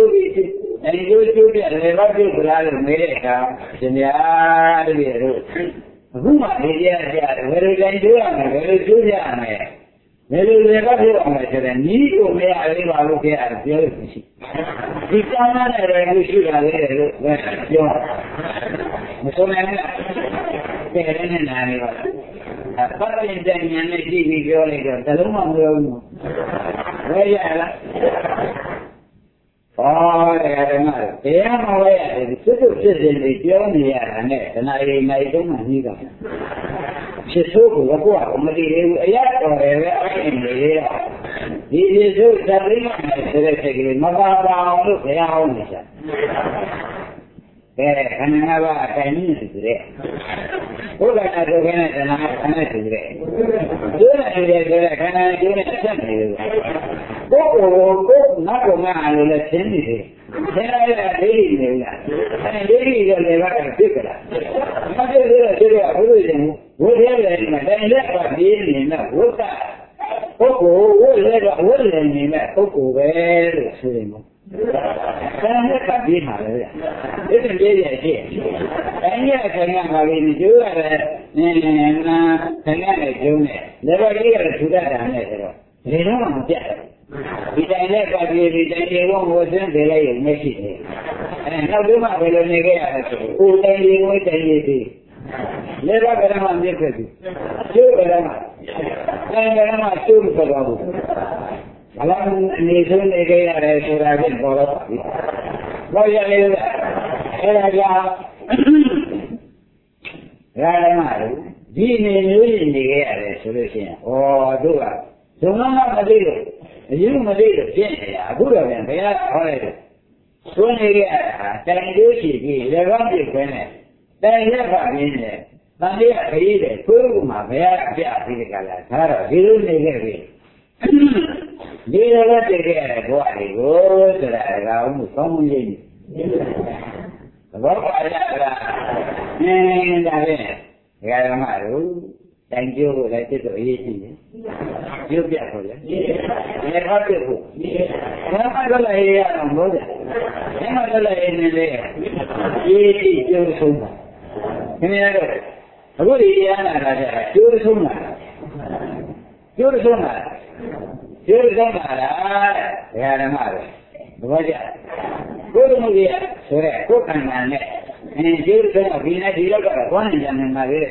bị lấy vào cái là mấy cái chuyện ya đi rồi cũng mà đi ra về cái chú ra này về cái mà cái này cũng để lại vào lúc cái điều gì đi cái này là cái chú ra đấy rồi một số này cái này này bắt lên trên nhà này đi video này rồi ta đúng không luôn vậy là cái mà တရားမဝဲရတယ်စစ်စစ်ဖြစ်စဉ်တွေပြောနေရတာနဲ့တဏှာတွေနိုင်တော့မှနှီးတာဖြစ်ဆိုးကိုကိုယ်ကမတည်သေးဘူးအရာတော်တယ်ပဲအဲ့ဒီနေရဒီဖြစ်ဆိုးသတိမှန်ဆိုတဲ့စိတ်ကလေးမပါပါအောင်လို့ဘုရားဟောနေချာခန္ဓာဘာအတိုင်းနေစီတဲ့ဘုရားတော်ကလည်းတဏှာခန္ဓာစီတဲ့ကျိုးနေတယ်ဆိုတဲ့ခန္ဓာကျိုးနဲ့ဆက်နေတယ်ကိုယ်ကိုနောက်ကိုမှအားလို့လည်းသင်နေတယ်ဆင်းရဲတဲ့ဒိဋ္ဌိနေလားအဲဒိဋ္ဌိရဲ့လည်းကဖြစ်ကြလားမဖြစ်သေးတဲ့ဒီကဘုရားရှင်ဘုရားလည်းဒီမှာတိုင်းလက်ကပြေးနေတဲ့ဘုရားပုဂ္ဂိုလ်ဝိလည်းတော့ဝိလည်းနေတဲ့ပုဂ္ဂိုလ်ပဲလို့ဆိုရင်ပေါ့ဆင်းရဲကပြေးမှာပဲဗျဒီလိုပြေးရရှိတိုင်းရဲ့ခင်ဗျာပါပြီကျိုးရတယ်နေနာခင်ဗျာနဲ့ကျုံးနဲ့လည်းပဲကြီးရတယ်ထူတတ်တာနဲ့ဆိုတော့ဒီတော့မှမပြတ်ဒီတိုင်းနဲ့ကပြေးဒီတိုင်းတွေကိုဝတ်စင်းတယ်လိုက်ရင်မရှိသေးနောက်တော့မှဘယ်လိုနေခဲ့ရလဲဆိုကိုယ်တိုင်းလေးဝိတိုင်းလေးဒီလေဘာကရမမြစ်ခဲ့ပြီကျိုးကရမတိုင်းကရမကျိုးဆိုတော့ဘူးဘာလို့အနေဆုံးနေခဲ့ရတယ်ဆိုတာကိုပေါ်တော့ပြီဘောရလေးအဲ့ဒါကြောင့်ရမဒီနေမျိုးနေခဲ့ရတယ်ဆိုလို့ရှိရင်ဩတို့ကဇုံလုံးမသိလို့အယူမသိလို့ဖြစ်နေတာအခုတော့ပြန်ဘယ်ကဟောလိုက်တယ်သွန်းနေရတာတိုင်တိုးချီပြီးလေကောင်းပြခွင်းနဲ့တိုင်ရက်ဖတ်ရင်းနဲ့တန်လေးခရီးတယ်ကိုယ်ကမှဘယ်ကပြပြီးကြလားဒါတော့ဒီလိုနေခဲ့ပြီဒီလိုလည်းတည်ခဲ့ရတယ်ဘုရားတွေကိုဆိုတာကောင်မှုကောင်းမှုရည်သဘောပါရလားဒါပဲဓမ္မတို့တိုင်ကျိုးကိုလည်းစစ်တော့အရေးကြီးတယ်ကျိုးပြတ်ကိုလည်းဒီဟောပြဖို့ဘာမှတော့လည်းရအောင်လို့တယ်ဒီမှာတော့လည်းနေလေရေးကြည့်ကျိုးဆုံးတာခင်ဗျားတို့အခုဒီရဟနာကကျိုးဆုံးတာကျိုးဆုံးတာကျိုးဆုံးတာလားဓမ္မတို့သဘောကျကိုယ်မှုကြီးဆိုရဲကိုယ်ခန္ဓာနဲ့ကျိုးဆုံးတော့ဒီနဲ့ဒီလောက်ကတော့သွားနိုင်ကြနေမှာလေ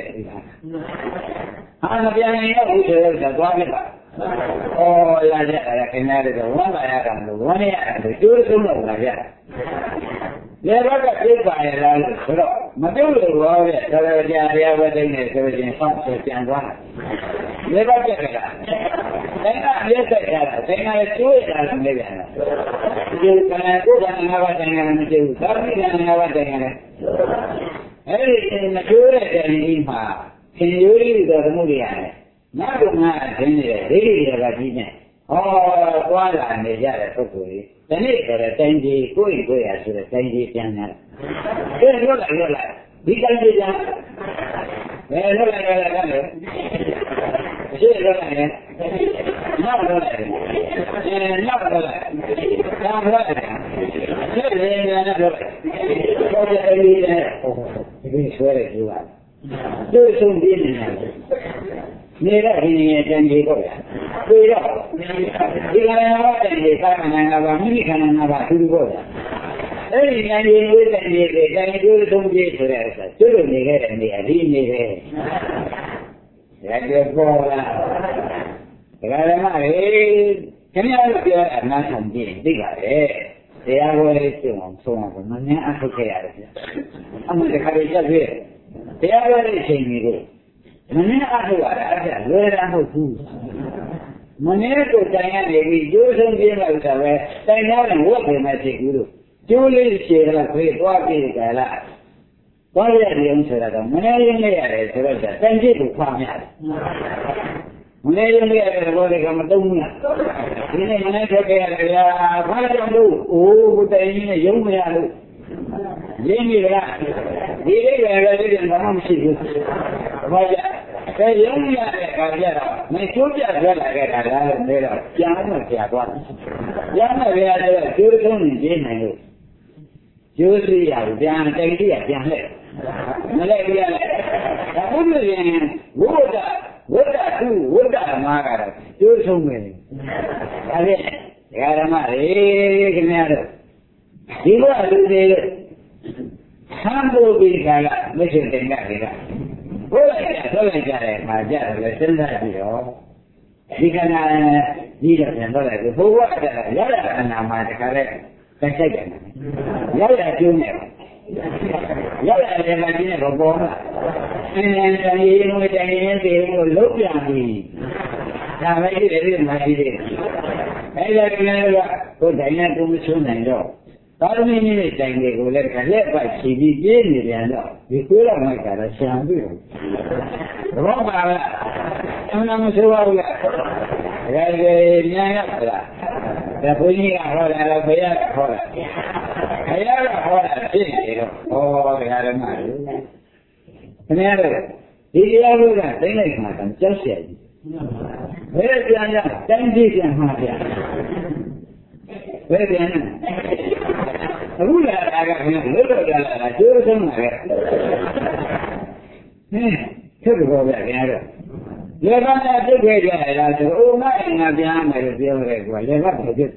မပြန်ရင်တော့ဘူးဆိုတော့သွားပြပါဩလာကြတယ်ခင်ဗျားတို့ဝမ်းပါရတာလို့ဝမ်းရရတယ်ကျိုးဆုံးတော့လာကြလေဘက်ကပြစ်ပါရလားလို့ဆိုတော့မပြုတ်လို့ဘောပဲတော်ကြာတရားပဲတိုင်းနေဆိုရင်ဆောက်ဆိုပြန်သွားလေဘက်ပြက်ကတိုင်းကအမြဲဆက်ရတာတိုင်းကလည်းကျိုးရတာလည်းပြန်လာဒီကံကိုယ်ကငါးပါးတိုင်းကလည်းမကျိုးဘူးသာမီးကငါးပါးတိုင်းကလည်းအဲ့ဒီမကျိုးတဲ့တိုင်းကြီးမှာသင်ရိုးလေးတော်မှုတွေရတယ်နောက်တော့ငါအင်းနေတယ်ဒိဋ္ဌိတွေကကြီးနေသွားလာနေကြတဲ့ပုဂ္ဂိုလ်ကြီးဒီနေ့ဆိုတဲ့တိုင်းကြီးကိုယ့်ကိုယ်ရဆိုတဲ့တိုင်းကြီးပြန်လာတယ်လွတ်လိုက်ဒီတိုင်းကြီးပြန်လွတ်လိုက်ရတယ်ရှိလွတ်လိုက်နောက်လွတ်လိုက်နောက်လွတ်လိုက်ဒါလွတ်လိုက်ရှိတယ်နဲ့လွတ်လိုက်တော့အဲဒီဒီဆွဲရကြည့်ပါတို့ဆုံးပြနေတယ်နေတဲ့ခင်းရဲ့တန်ကြီးပေါ့ဗျာပြီးတော့ဒီကနေ့တော့တန်ကြီးကာမနာဘာမိမိခန္ဓာနာဘာသူတို့ပေါ့ဗျာအဲ့ဒီတန်ကြီးဝိတ္တန်ကြီးတွေတန်ကြီးတို့ဆုံးပြဆိုတဲ့အခါသူတို့နေခဲ့တဲ့နေရာဒီနေတယ်ရကြပေါ်လာဒါကလည်းမလေးခင်ဗျားတို့ပြောအနာဆောင်ကြည့်သိပါလေတရားဝဲလေးရှင်းအောင်ဆုံးအောင်မနှင်းအထုတ်ခဲ့ရတယ်ဗျာအမှန်တခါတည်းကြက်ပြည့်တရားဝဲလေးချိန်ကြီးကိုမနှင်းအထုတ်ရတာအဲ့ဒါလွယ်တာမဟုတ်ဘူးမနှင်းကိုတိုင်ရနေပြီးကျိုးဆုံးပြင်းလိုက်တာပဲတိုင်ရတယ်ဝတ်ပြင်မဲ့ဖြစ်ဘူးလို့ကျိုးလေးရှည်တာခေသွားပြည့်ကြလားသွားရတယ်အောင်ဆိုတာတော့မနှင်းရင်းလေးရတယ်ဆိုတော့တိုင်ကြည့်ကိုဖားများတယ်မနေ့ကလေးရတယ်ဘောလေးကမတုံးဘူးဒီနေ့မနေ့ထွက်ခဲ့ရတယ်ဗျာဘာကြောင့်လို့အိုးတိုင်ကြီးနဲ့ရုံးမရလို့ရင်းနေကြဒီလေးကလည်းဘာမှမရှိဘူးဘာကြဲရုံးရတဲ့အခါကျတော့မကျိုးပြထွက်လာခဲ့တာလားလဲတော့ပြန်မှပြသွားတယ်ပြန်မှပြရတယ်ကျိုးသုံးနေခြင်းနိုင်လို့ကျိုးစီရပြန်တိုင်တိရပြန်လှည့်မလဲပြရတယ်ဒါဘုရားရှင်ဘုရားဝိတ္တသူဝိတ္တမှာကတော့ကျိုးဆုံးမယ်ဒါဖြင့်ဓမ္မတွေခင်ဗျားတို့ဒီဘဝလူတွေဆံဖို့ပြီးခါကမရှိတင်ကြတယ်ကဘုရားဆွဲလိုက်ကြတဲ့အခါကျတော့လေစဉ်းစားကြည့်တော့ဒီကနာကြီးတော့ပြန်တော့လေဘုရားကရတဲ့အနာမှာတခါလဲကတိုက်ဆိုင်တယ်ရောက်ရကျိုးနေရောက်ရတယ်မကြီးနဲ့တော့ပေါ်လာတိုင်းငွေတိုင်းတွေလုံးပြန်ပြီဒါပဲဒီလိုမှကြီးတယ်အဲ့ဒါကလည်းကိုယ်တိုင်းနဲ့ကိုမဆုံးနိုင်တော့သာသမီနဲ့တိုင်တွေကိုလည်းခလက်ပတ်ချီပြီးပြင်းနေပြန်တော့ဒီကိုယ်တော်မိုက်ကတော့ရှံပြီတော့ဘာပါလဲအမှန်မဆိုးပါဘူးလားဒါကြမြန်ရပါလားဒါဘုန်းကြီးကဟောတယ်လားဘုရားကဟောတယ်ဘုရားကဟောတာဖြစ်နေတော့ဩဘုရားဓမ္မလို့ခင်ဗျားတို့ဒီတရားလို့ကသိလိုက်မှာတော့ကြောက်เสียကြီးဘယ်ပြန်ရတိုင်းပြည်ပြန်မှာဗျာဘယ်ပြန်လဲအခုလာတာကခင်ဗျားလွတ်တော့ကြလာတာကျိုးဆုံးလာခဲ့ဖြစ်တော့ဗျာခင်ဗျားတို့လေဘာနဲ့ပြည့်ခဲ့ကြရတာဆိုအိုမအင်္ဂါပြန်မယ်လို့ပြောရဲကွာလေဘာဖြစ်ဖြစ်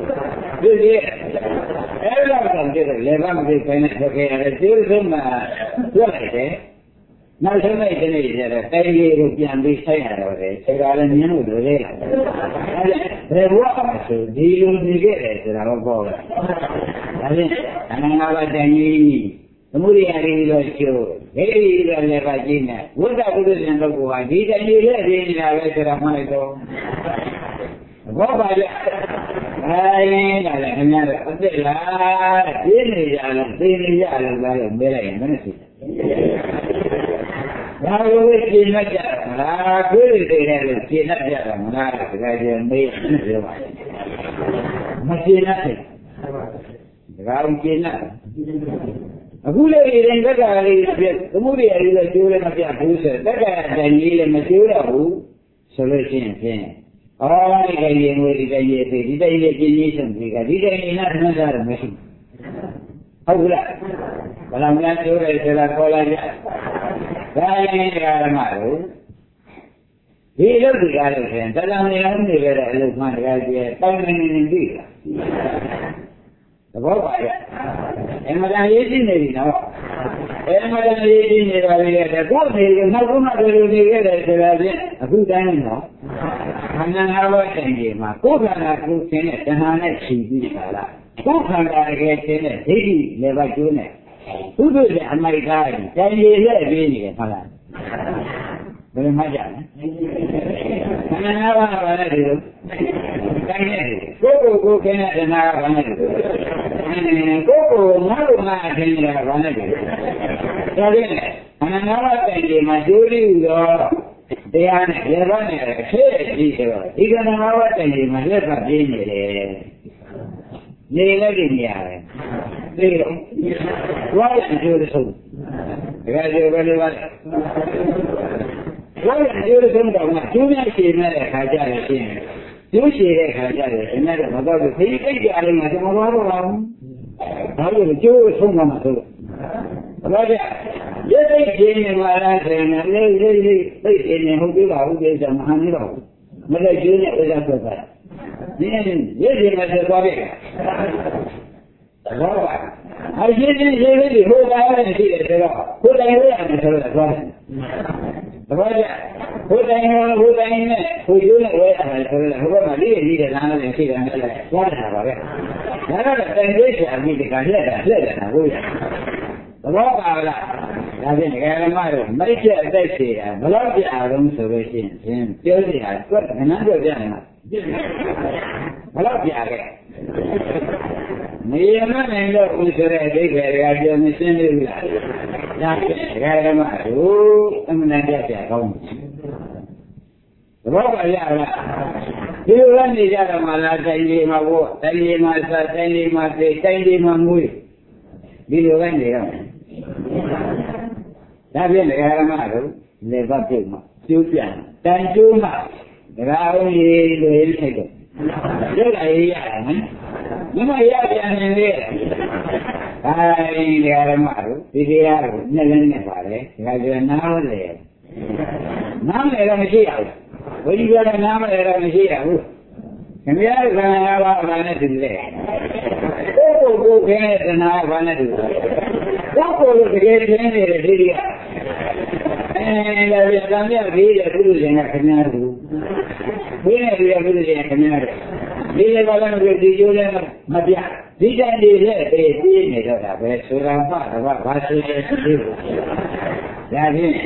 အဲ့ဒါတော့ကြည့်တယ်လေဘာမဖြစ်ခိုင်းတဲ့ခဲ့ရတယ်ကျိုးဆုံးမှာပြတ်လိုက်တယ်နောက်ဆုံးလိုက်တဲ့နေ့ကျတော့တိုင်းကြီးကိုပြန်ပြီးဆိုင်ရတော့တယ်ဆရာလည်းမြင်လို့လေအဲ့ဒါဘယ်ဘဝမှာဆိုဒီလိုနေခဲ့တယ်ဆိုတာတော့ပေါ့လားဒါဖြင့်အနန္တဘာတိုင်းကြီးသမုဒိယရီလို့ကျိုးဒိဋ္ဌိရောလည်းပါကြည့်နေဝိသပုရိသင်ပုဂ္ဂိုလ်ဟာဒီတိုင်းကြီးလည်းရင်းနေတာပဲဆိုတာမှလိုက်တော့ဘောပါလေအဲ့ဒါလည်းခင်ဗျားတို့အစ်စ်လားပြင်းနေကြလားသိနေကြလားလို့မေးလိုက်ရင်မနဲ့သိဒါလိုပဲရှင်းလိုက်ကြတာလားကိုယ်တွေနဲ့လည်းရှင်းတတ်ကြတာမလားတကယ်ကျမေးပြောပါမရှင်းနိုင်ဘူးဒါကောင်ရှင်းနိုင်အခုလေရင်တက္ကရာလေးပြသမုဒိယလေးလည်းကျိုးလည်းမပြဘူးဆိုတက္ကရာတိုင်းကြီးလည်းမကျိုးတော့ဘူးဆိုလို့ရှိရင်ဖြင့်အော်ဒီတိုင်းရင်ဝေဒီတိုင်းရေးဒီတိုင်းရေးကျင်းကြီးဆုံးဒီကဒီတိုင်းနဲ့နှမ်းစားတယ်မရှိဟုတ်ဘူးလားဘယ်လိုများကျိုးတယ်ဆိုတာခေါ်လိုက်ကြဒါရင်ဓမ္မတို့ဒီအလုပ်တွေကလည်းဆိုရင်တဏှာနေအောင်နေကြတဲ့အလုပ်မှတကယ်ကြီးတောင်းနေနေပြီလားသဘောပါရဲ့အမှန်တရားရေးရှိနေပြီနော်အမှန်တရားရေးရှိနေတာလေတဲ့ကိုယ်နေနောက်ဆုံးမှဒီလိုနေခဲ့တယ်ဆိုတာဖြင့်အခုတိုင်းနော်ခန္ဓာငါးပါးတိုင်ကြီးမှာကိုယ်ခန္ဓာကိုယ်သင်တဲ့တဏှာနဲ့ခြီးပြီးပါလားကိုယ်ခန္ဓာတကယ်သင်တဲ့ဒိဋ္ဌိလည်းပါကျိုးနဲ့သူတို့လည်းအမိုက်ကားတိုင်ကြီးလည်းပြီးနေတယ်ဟုတ်လားဘယ်လိုမှကြလဲခန္ဓာငါးပါးကလည်းဒီလိုတိုင်းနေကိုယ်ကိုယ်ခင်းတဲ့တဏှာကဘာနဲ့ကိုယ်ကိုငါ့လိုငါခင်းနေတာဘာနဲ့လဲဒါဖြင့်ခန္ဓာငါးပါးတိုင်ကြီးမှာကျိုးပြီးတော့တရားနဲ့လေဘာနဲ့ဖြည့်ပြီးတော့ဒီခန္ဓာငါးပါးတိုင်ကြီးမှာလက်ဖက်ပြင်းနေတယ်နေလည်းဒီနေရာပဲဒီတော့ဝါရကျိုးဆုံးဒါကြဘယ်လိုပါလဲဝါရကျိုးဆုံးတော့ကျိုးများရှည်နေတဲ့ခါကြရခြင်းကျိုးရှည်တဲ့ခါကြတယ်ဒီနေ့တော့မတော့ဘူးခေတိတ်ကြလည်းမတော်တော့ပါဘူးဒါလို့ကျိုးဆုံးမှမဆိုးဘာလဲရက်သိခြင်းနဲ့မှာလားဆိုရင်လည်းသိခြင်းနဲ့ဟုတ်ပြီပါဘူးကိစ္စမဟန်နေတော့မလိုက်ကျိုးနဲ့ဥစ္စာဆက်တာဒီနေ့ရက်ခြင်းနဲ့ဆက်သွားပြီဘောပါအရှိရှိရှိပြီးဟိုကားနဲ့ရှိတယ်ဆိုတော့ကိုယ်တိုင်ရရတယ်ဆိုတော့သွားတယ်။ဘာလဲ။ကိုယ်တိုင်နဲ့ကိုကျိုးနဲ့ဝဲရတယ်ဆိုတော့ဟိုဘက်မှာလေးတဲ့လမ်းနဲ့ရှိတယ်နဲ့သွားတာပါပဲ။ဒါတော့တိုင်လေးချာပြီးဒီကလှက်တာဟုတ်ရဲ့။သဘောပါလား။ဒါဖြင့်ဒကာဓမ္မတို့မိတ်ချက်အတိုက်စီရဘလို့ပြအောင်ဆိုလို့ရှိရင်ပြောစီဟာတွက်ခဏပြောပြနေမှာ။ဘလို့ပြခဲ့နေရမနိုင်တော့ဦးဆိုတဲ့အဓိပ္ပာယ်ကပြောနေရှင်းနေပြီလားဒါဖြင့်ဒကာဓမ္မတို့အမှန်တရားပြကောင်းတယ်သဘောပါရလားဒီလိုနေကြတော့မှလားတိုင်းလေးမှာဘောတိုင်းလေးမှာစားတိုင်းလေးမှာသိတိုင်းလေးမှာမွေးဒီလိုပဲနေတော့ဒါဖြင့်ဒကာဓမ္မတို့လေဘတ်ပြုတ်မှာကျိုးပြန်တန်ကျိုးမှာဒကာအောင်ကြီးလိုရေးထိုက်တော့ရုပ်လာရေးရတယ်နော်မရပြန်နေလေအဲဒီဓမ္မတို့ဒီတရားကိုနဲ့လည်းနဲ့ပါလေဒါကြနားလေနားလေတော့မရှိရဘူးဘုရားပြောတဲ့နားမလဲတော့မရှိရဘူးခင်ဗျားကဘာနဲ့တူလဲကိုယ်ခင်းတဲ့တဏှာဘာနဲ့တူလဲကိုယ်တကယ်ခင်းနေတဲ့ဒီကဒါပြန်တမ်းပြပြီးတဲ့ပုရုဇဉ်ကခင်ဗျားတို့ဘယ်နဲ့ပြပုရုဇဉ်ကခင်ဗျားတို့ဒီကလည်းဒီကျိုးလည်းမပြဒီတိုင်းလေးလည်းသိနေတော့တာပဲဆိုတာမှတော့ဘာဆိုလဲသိဖို့ဒါဖြင့်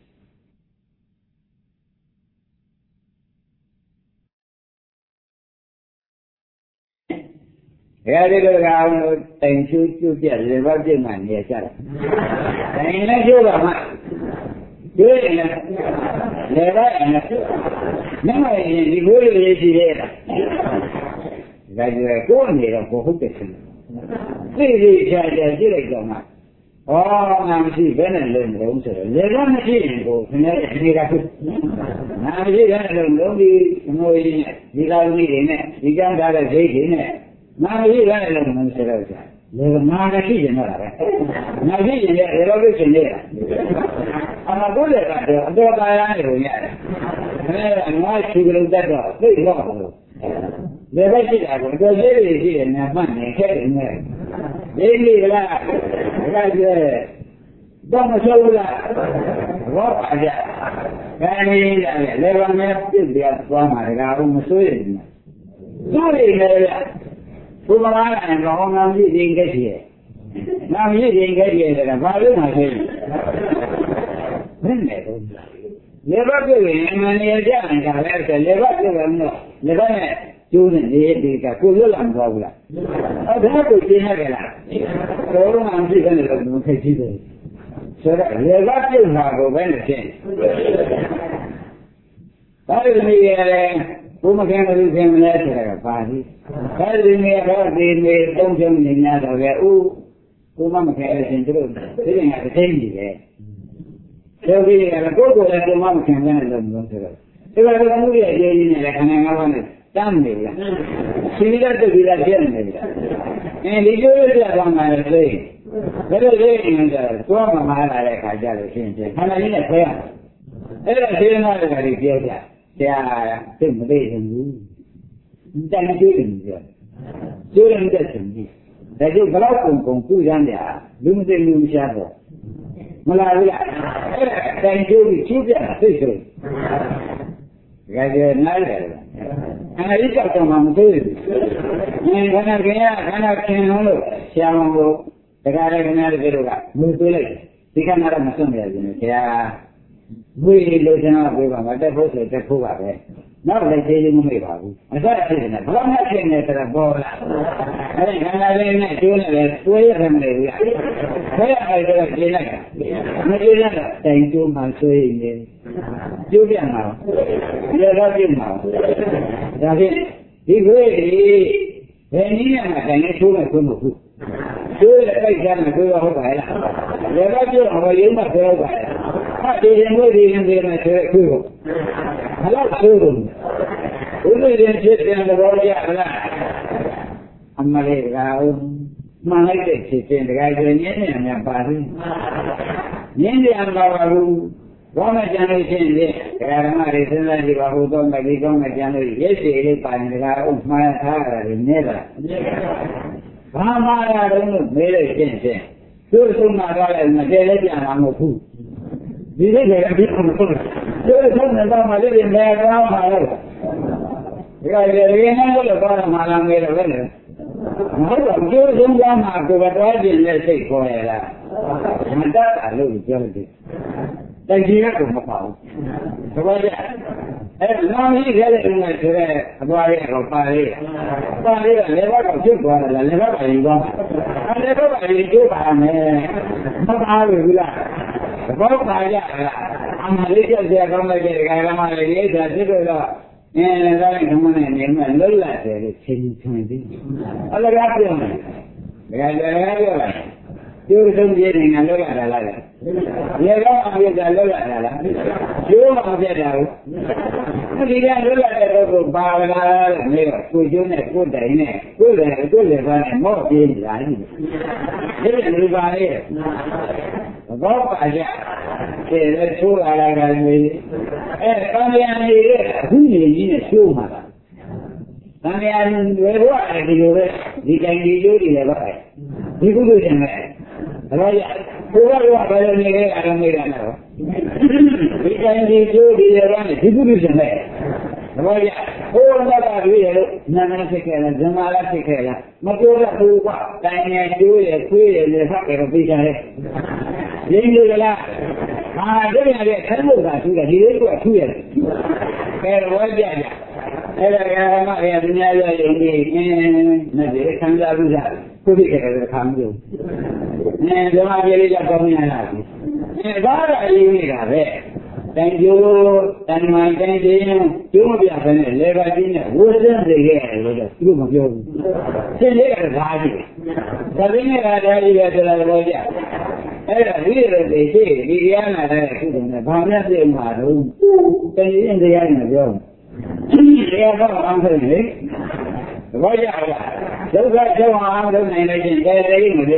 အဲဒီလိုကောင်တိုင်ချူကျုပ်ပြလေဘပြစ်မှနေကြတယ်တိုင်လည်းကျိုးပါမှကျိုးရင်လေဘရင်နမရင်ဒီကိုလေးရှိသေးတာဒါကြည့်ကိုနေတော့ကိုဟုတ်တယ်သိသိချာချာကြည့်လိုက်တော့မှဩငါမရှိဘယ်နဲ့လုံးမလုံးဆိုတော့လေဘမရှိရင်ကိုခင်ဗျားနေတာခုငါမရှိဘယ်နဲ့လုံးဒီငိုရင်းနဲ့ဒီကောင်ကြီးတွေနဲ့ဒီကမ်းထားတဲ့ဈေးတွေနဲ့ငါမရှိဘယ်နဲ့လုံးမလုံးဆိုတော့လေငါကရှိရင်တော့ပဲငါရှိရင်လည်းရေတော့လို့ရှင်နေတာအမတို့လည်းကတော့အတော်ပါရနေလို့ရတယ်ငါရှိကြလို့တတ်တော့သိတော့ဘူးလေဘရှိတာကိုတော်သေးလေးရှိရင်ငါမှတ်နေခဲ့တယ်နဲ့ဒီကလားဒါကြဲတော့မဆိုးလားဘောပါကြအဲဒီလေဘာမဲပြစ်ပြသွားမှာဒါကမဆိုးရင်သူ့ရည်လည်းဘုရားကလည်းဘောင်းငါမရှိရင်ခဲ့တယ်ငါမရှိရင်ခဲ့တယ်ဆိုတာဘာလို့မှဆိုဘယ်နဲ့တော့လေဘာပြည့်ရင်မနေကြနေတာလဲဆိုလေဘာပြည့်ရင်တော့လေဘာနဲ့ကျိုးနဲ့ဒီကကိုလွတ်လာမသွားဘူးလားအဲ့ဒါကိုသိနေကြလားတော်တော်မှမရှိတဲ့လို့မခိတ်ကြည့်တယ်ဆိုတော့လေဘာပြည့်မှာကိုပဲနဲ့ရှင်းဘာလို့နေရလဲဘုမခင်လူခင်မလဲဆိုတာပါပြီဘာလို့နေရတော့ဒီနေသုံးချုံနေ냐တော့ပဲဥဘုမခင်အရှင်တို့သိရင်ကသိနေတယ်ဆိုပြီးတော့ကိုယ်ကိုယ်လည်းဘုမခင်တဲ့လို့ပြောဆိုတော့ဒီလိုလိုမှုရဲ့အကျိုးကြီးနဲ့လည်းခန္ဓာ၅ပါးနဲ့တမ်းနေလားရှိရတဲ့ဒီလားပြည့်နေလားဒီကျိုးရပြသွားမှလည်းသိဘယ်လိုလဲရင်တော့မှမှားလာတဲ့ခါကျလို့ရှင်းရှင်းခန္ဓာကြီးနဲ့ဆွဲရအဲ့ဒါရှင်းလာတဲ့ခါကြီးပြောပြဆရာသိမသိရင်ဘူးတန်ကြည့်တယ်ပြောကျိုးရတဲ့ရှင်ကြီးဒါကြောင့်ဘလောက်ကုန်ပြုရမ်းကြလူမသိလူမရှားတော့မလာဘူးလားအဲ့ဒါတန်ကျိုးကြီးချိုးပြသိဆိုဒါကြနားတယ်ခန္ဓာကြီးကြောက်တော့မှမသိဘူးခန္ဓာခင်လို့ဆရာမကိုတခါလေခင်ဗျားတို့ကမူသွေးလိုက်ဒီခန္ဓာတော့မစွန့်ရဘူးဆရာဝိရိလိုချင်တော့ပြေးပါမတက်ဖို့ဆိုတက်ဖို့ပါပဲနောက်လည်းသေးသေးမမေ့ပါဘူးအစအဖြစ်နဲ့ဘယ်နဲ့ဖြစ်နေတယ်ပေါ်လာအဲဒီခန္ဓာလေးနဲ့ကျိုးနေတယ်သွေးရတယ်မလို့ဘူးဘယ်ရအဲ့ဒါကျင်းလိုက်တာမကျင်းတော့တိုင်ကျိုးမှဆွေးနေကျိုးပြန်မှာရေတော့ပြမှာဒါဖြင့်ဒီဝိရိဘယ်နည်းနဲ့မှတိုင်နေချိုးမဲ့ခွင့်မဟုတ်ဘူးကျိုးတဲ့အိတ်ကမှကျိုးတော့ဟုတ်ပါရဲ့ရေတော့ပြဟောရုံးမှဆွဲဟုတ်ပါရဲ့ဒီရင်ဝိရိရင်တွေနဲ့ဆွဲခွင့်ကိုဘလောက်ဆွဲလို့ဥဒိရင်ဖြစ်တဲ့သဘောရလားအမလေးကမှန်လိုက်တဲ့ဖြစ်တဲ့တခါကျရင်ညင်းနေမှာပါဘူးညင်းတယ်မှာပါဘူးဘောမကျန်လို့ရှိရင်လေဒကာဓမ္မတွေစဉ်းစားကြည့်ပါဦးတော့မဒီကောင်းမကျန်လို့ရက်စီလေးပါရင်ဒကာဥမှားထားရတယ်နည်းလားဘာမှရတော့မေးလို့ရှင်းသူ့ဆုံးမှာတော့လည်းမတည့်လည်းပြန်လာမဟုတ်ဘူးဒီလိုလည်းအပြစ်မဟုတ်ဘူးသူ့ဆုံးမှာတော့မလေးပြန်လဲတော့မှာလို့ဒီကလေးရင်းနေလို့တော့မှလာမေးတော့လည်းမဟုတ်ဘူးသူ့ဆုံးကမှကိုယ်ကတော့ပြင်လက်စိတ်ခေါ်ရလားမတတ်တာလို့ပြောတယ်တိုင်ကြီးကတော့မပါဘူးသဘောကျလောင်ကြီးခဲ့တဲ့ဥမဲ့ဆိုတဲ့အပွားလေးကတော့ပါလေးကလည်းဘာတော့ဖြစ်သွားတယ်လားလည်းဘာပါရင်သွားလည်းဘာပါရင်ကျိုးပါမယ်မပါဘူးလားသဘောပါကြလားအမှန်လေးကျက်ကောင်းလိုက်တဲ့ကာလမှာလေဒီဒါဖြစ်တော့ဒါလည်းခမနဲ့နေမှလွတ်လပ်တယ်လို့ချိန်ချိန်ပြီးအလကားပြောမယ်ဒါကြလည်းပြောလိုက်ကျိုးဆုံးပြည့်နေတာလွတ်ရတာလားရေကောင်းအောင်ပြတာလွတ်ရတာလားကျိုးအောင်ပြတာဟုတ်ဒီကလွတ်ရတဲ့တော့ပါလားလေကိုကျိုးနဲ့ကိုတိုင်နဲ့ကိုလေပါနဲ့မော့ပြေးလာတယ်ဒီလိုပါလေဘောပါကြတဲ့ချိုးလာတာကလည်းကံရံနေအခုနေကြီးနဲ့ချိုးမှာပါကံရံတွေဘောဒီလိုပဲဒီကံကြီးကျိုးတွေလည်းပါဒီကုသိုလ်ရှင်နဲ့ဒါရဘုရားကဘယ်လိုနေလဲအရမေးတာနော်ဒီကံကြီးကျိုးဒီရတဲ့ဒီကုသိုလ်ရှင်နဲ့ဒါရ Ora da dire, non si chiede, non la si chiede, ma tu ora tu qua, dai miei due, qui le fa che rompicare. Vieni là, ma devi avere calma, tu la dire tu a tu. Per voglia. Era ma che dunia di ne deve cambiare l'usato. Così che deve cambiare. Domani le già combinati. Guarda lì, thank you, thank my thank you. You must be a friend. Let us in. What is it? You must go. Say let us party. Sabine राजा जी का चला बोलिया. ऐसा वीर देखे विज्ञान है कुछ भावना से मारो. कहीं इंद्रिया न जाओ. ये तो हम करेंगे. बोलिया जब जब हम लोग नहीं लेकिन कैसे ही मुझे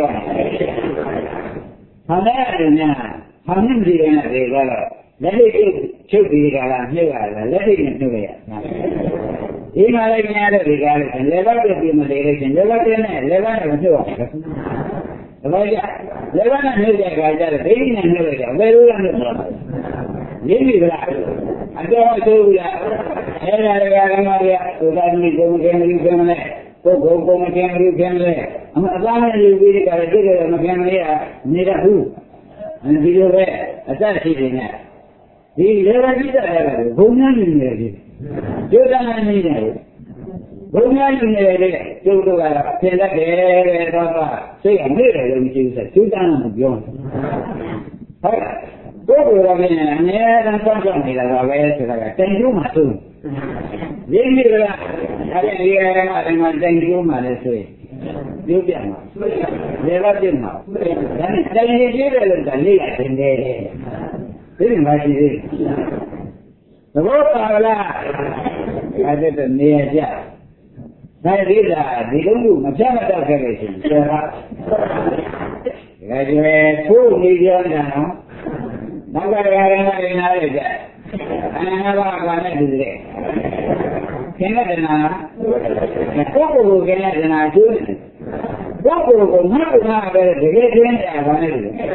हमने जीवन देखा लेकिन छोटी गाला निकाला लेकिन नहीं गया ये मारे में आ रहे गाले लेबर के भी मरे लेकिन लेबर के नहीं लेबर ने मुझे तो भैया लेबर ने नहीं जाएगा जरा देरी नहीं मिलेगा बेरूरा नहीं ये भी बड़ा अगर वो तो बुला है ना गाला मारे तो आदमी को में तो घोड़ों में कैमरे हम अल्लाह ने भी कहा कि मैं मेरा हूँ वीडियो में अच्छा चीज है ये लेवा की तरह है घूमना नहीं है जो जाना नहीं है घूमना नहीं है जो तो वाला चला के बाबा से हमें रहे मुझे से जो जाना क्यों है तो बोला मैंने रंगों का नहीं लगा वैसे लगा टेंशन मत ये भी लगा अरे ये हमारे में टेंशन मारे से जो भी है लेवा दिन ना जाने ये ले जाने आते फिर बाकी तो वो पागला कहते तो नहीं जा मैं रीदा दिलूंगी मचा मचा करे थे जो है फूल मीडिया ना मगर यार हमारे नारे जा अना बाबा ने दिले कहना देना को कहना देना जो को ना अगर जगह देने आने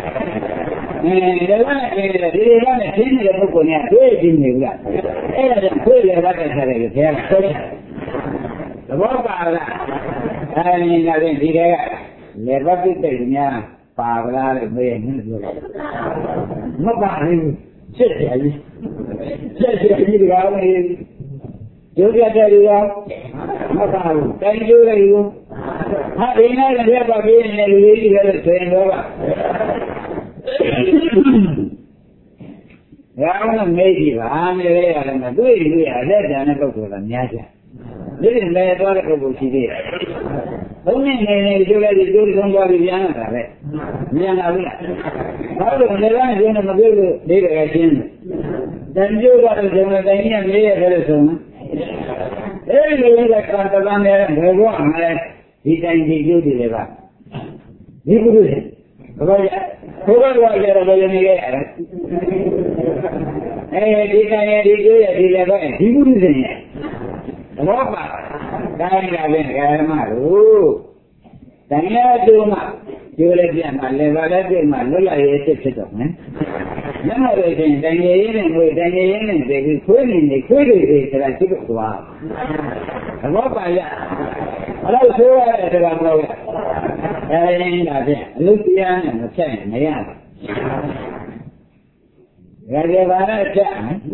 लेवाना ने tiene le poco ne due dinni era quelle da pensare che era lo vuoi parlare la dire le robe tecnica parlare bene ma parli c'è di grave io ti arrivo ma parlo thank you io ha bene le va bene le vedi che Ravan मेरी भान रे आना दुई दुई आले जाने को बोला न्याजा लेकिन मैं तो को बोलती थी हमने ने जो संगा भी जाना था रे जाना हुआ और मेरा जो ने मगे दे रहा है दंजो का जो ने नहीं मेरे घर से ए लोग का कांता मेरा भगो हमारे ही टाइम की जो दिलेगा ये गुरु है थोड़ा वगैरह बजने गया है ठीक है ठीक है ठीक है जीवन से है बाबा काय लागे काय मारो तनिया जो मा जो ले दिया माले वाला दे मालो ला ये से तो है ना रे तनिया ये नहीं देखी कोई नहीं तेरा ठीक हुआ बाबा या अरे सोया है तेरा बाबा नहीं आते लुटिया ने चाहिए नहीं आता राजे वाला अच्छा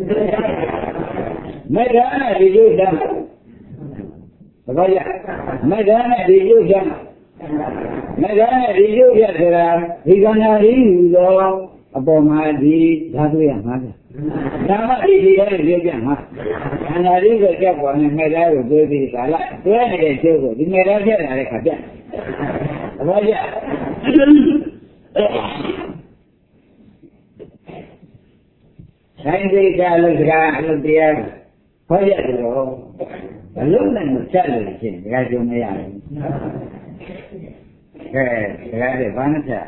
मैं जाना रिजू जाना तो भैया मैं जाना रिजू जाना मैं जाना रिजू क्या तेरा रिजाना रिजू अब हमारी जादू है हमारा जाना रिजू है रिजू क्या हमारा जाना रिजू क्या बोलने मेरा रुपये भी निकाला तो है नहीं कैसे हो मेरा क्या नारे खाते भैया Saya kalau sekarang dia banyak tu, belum nak cari lagi, kerja macam ni. Kerja mana saja.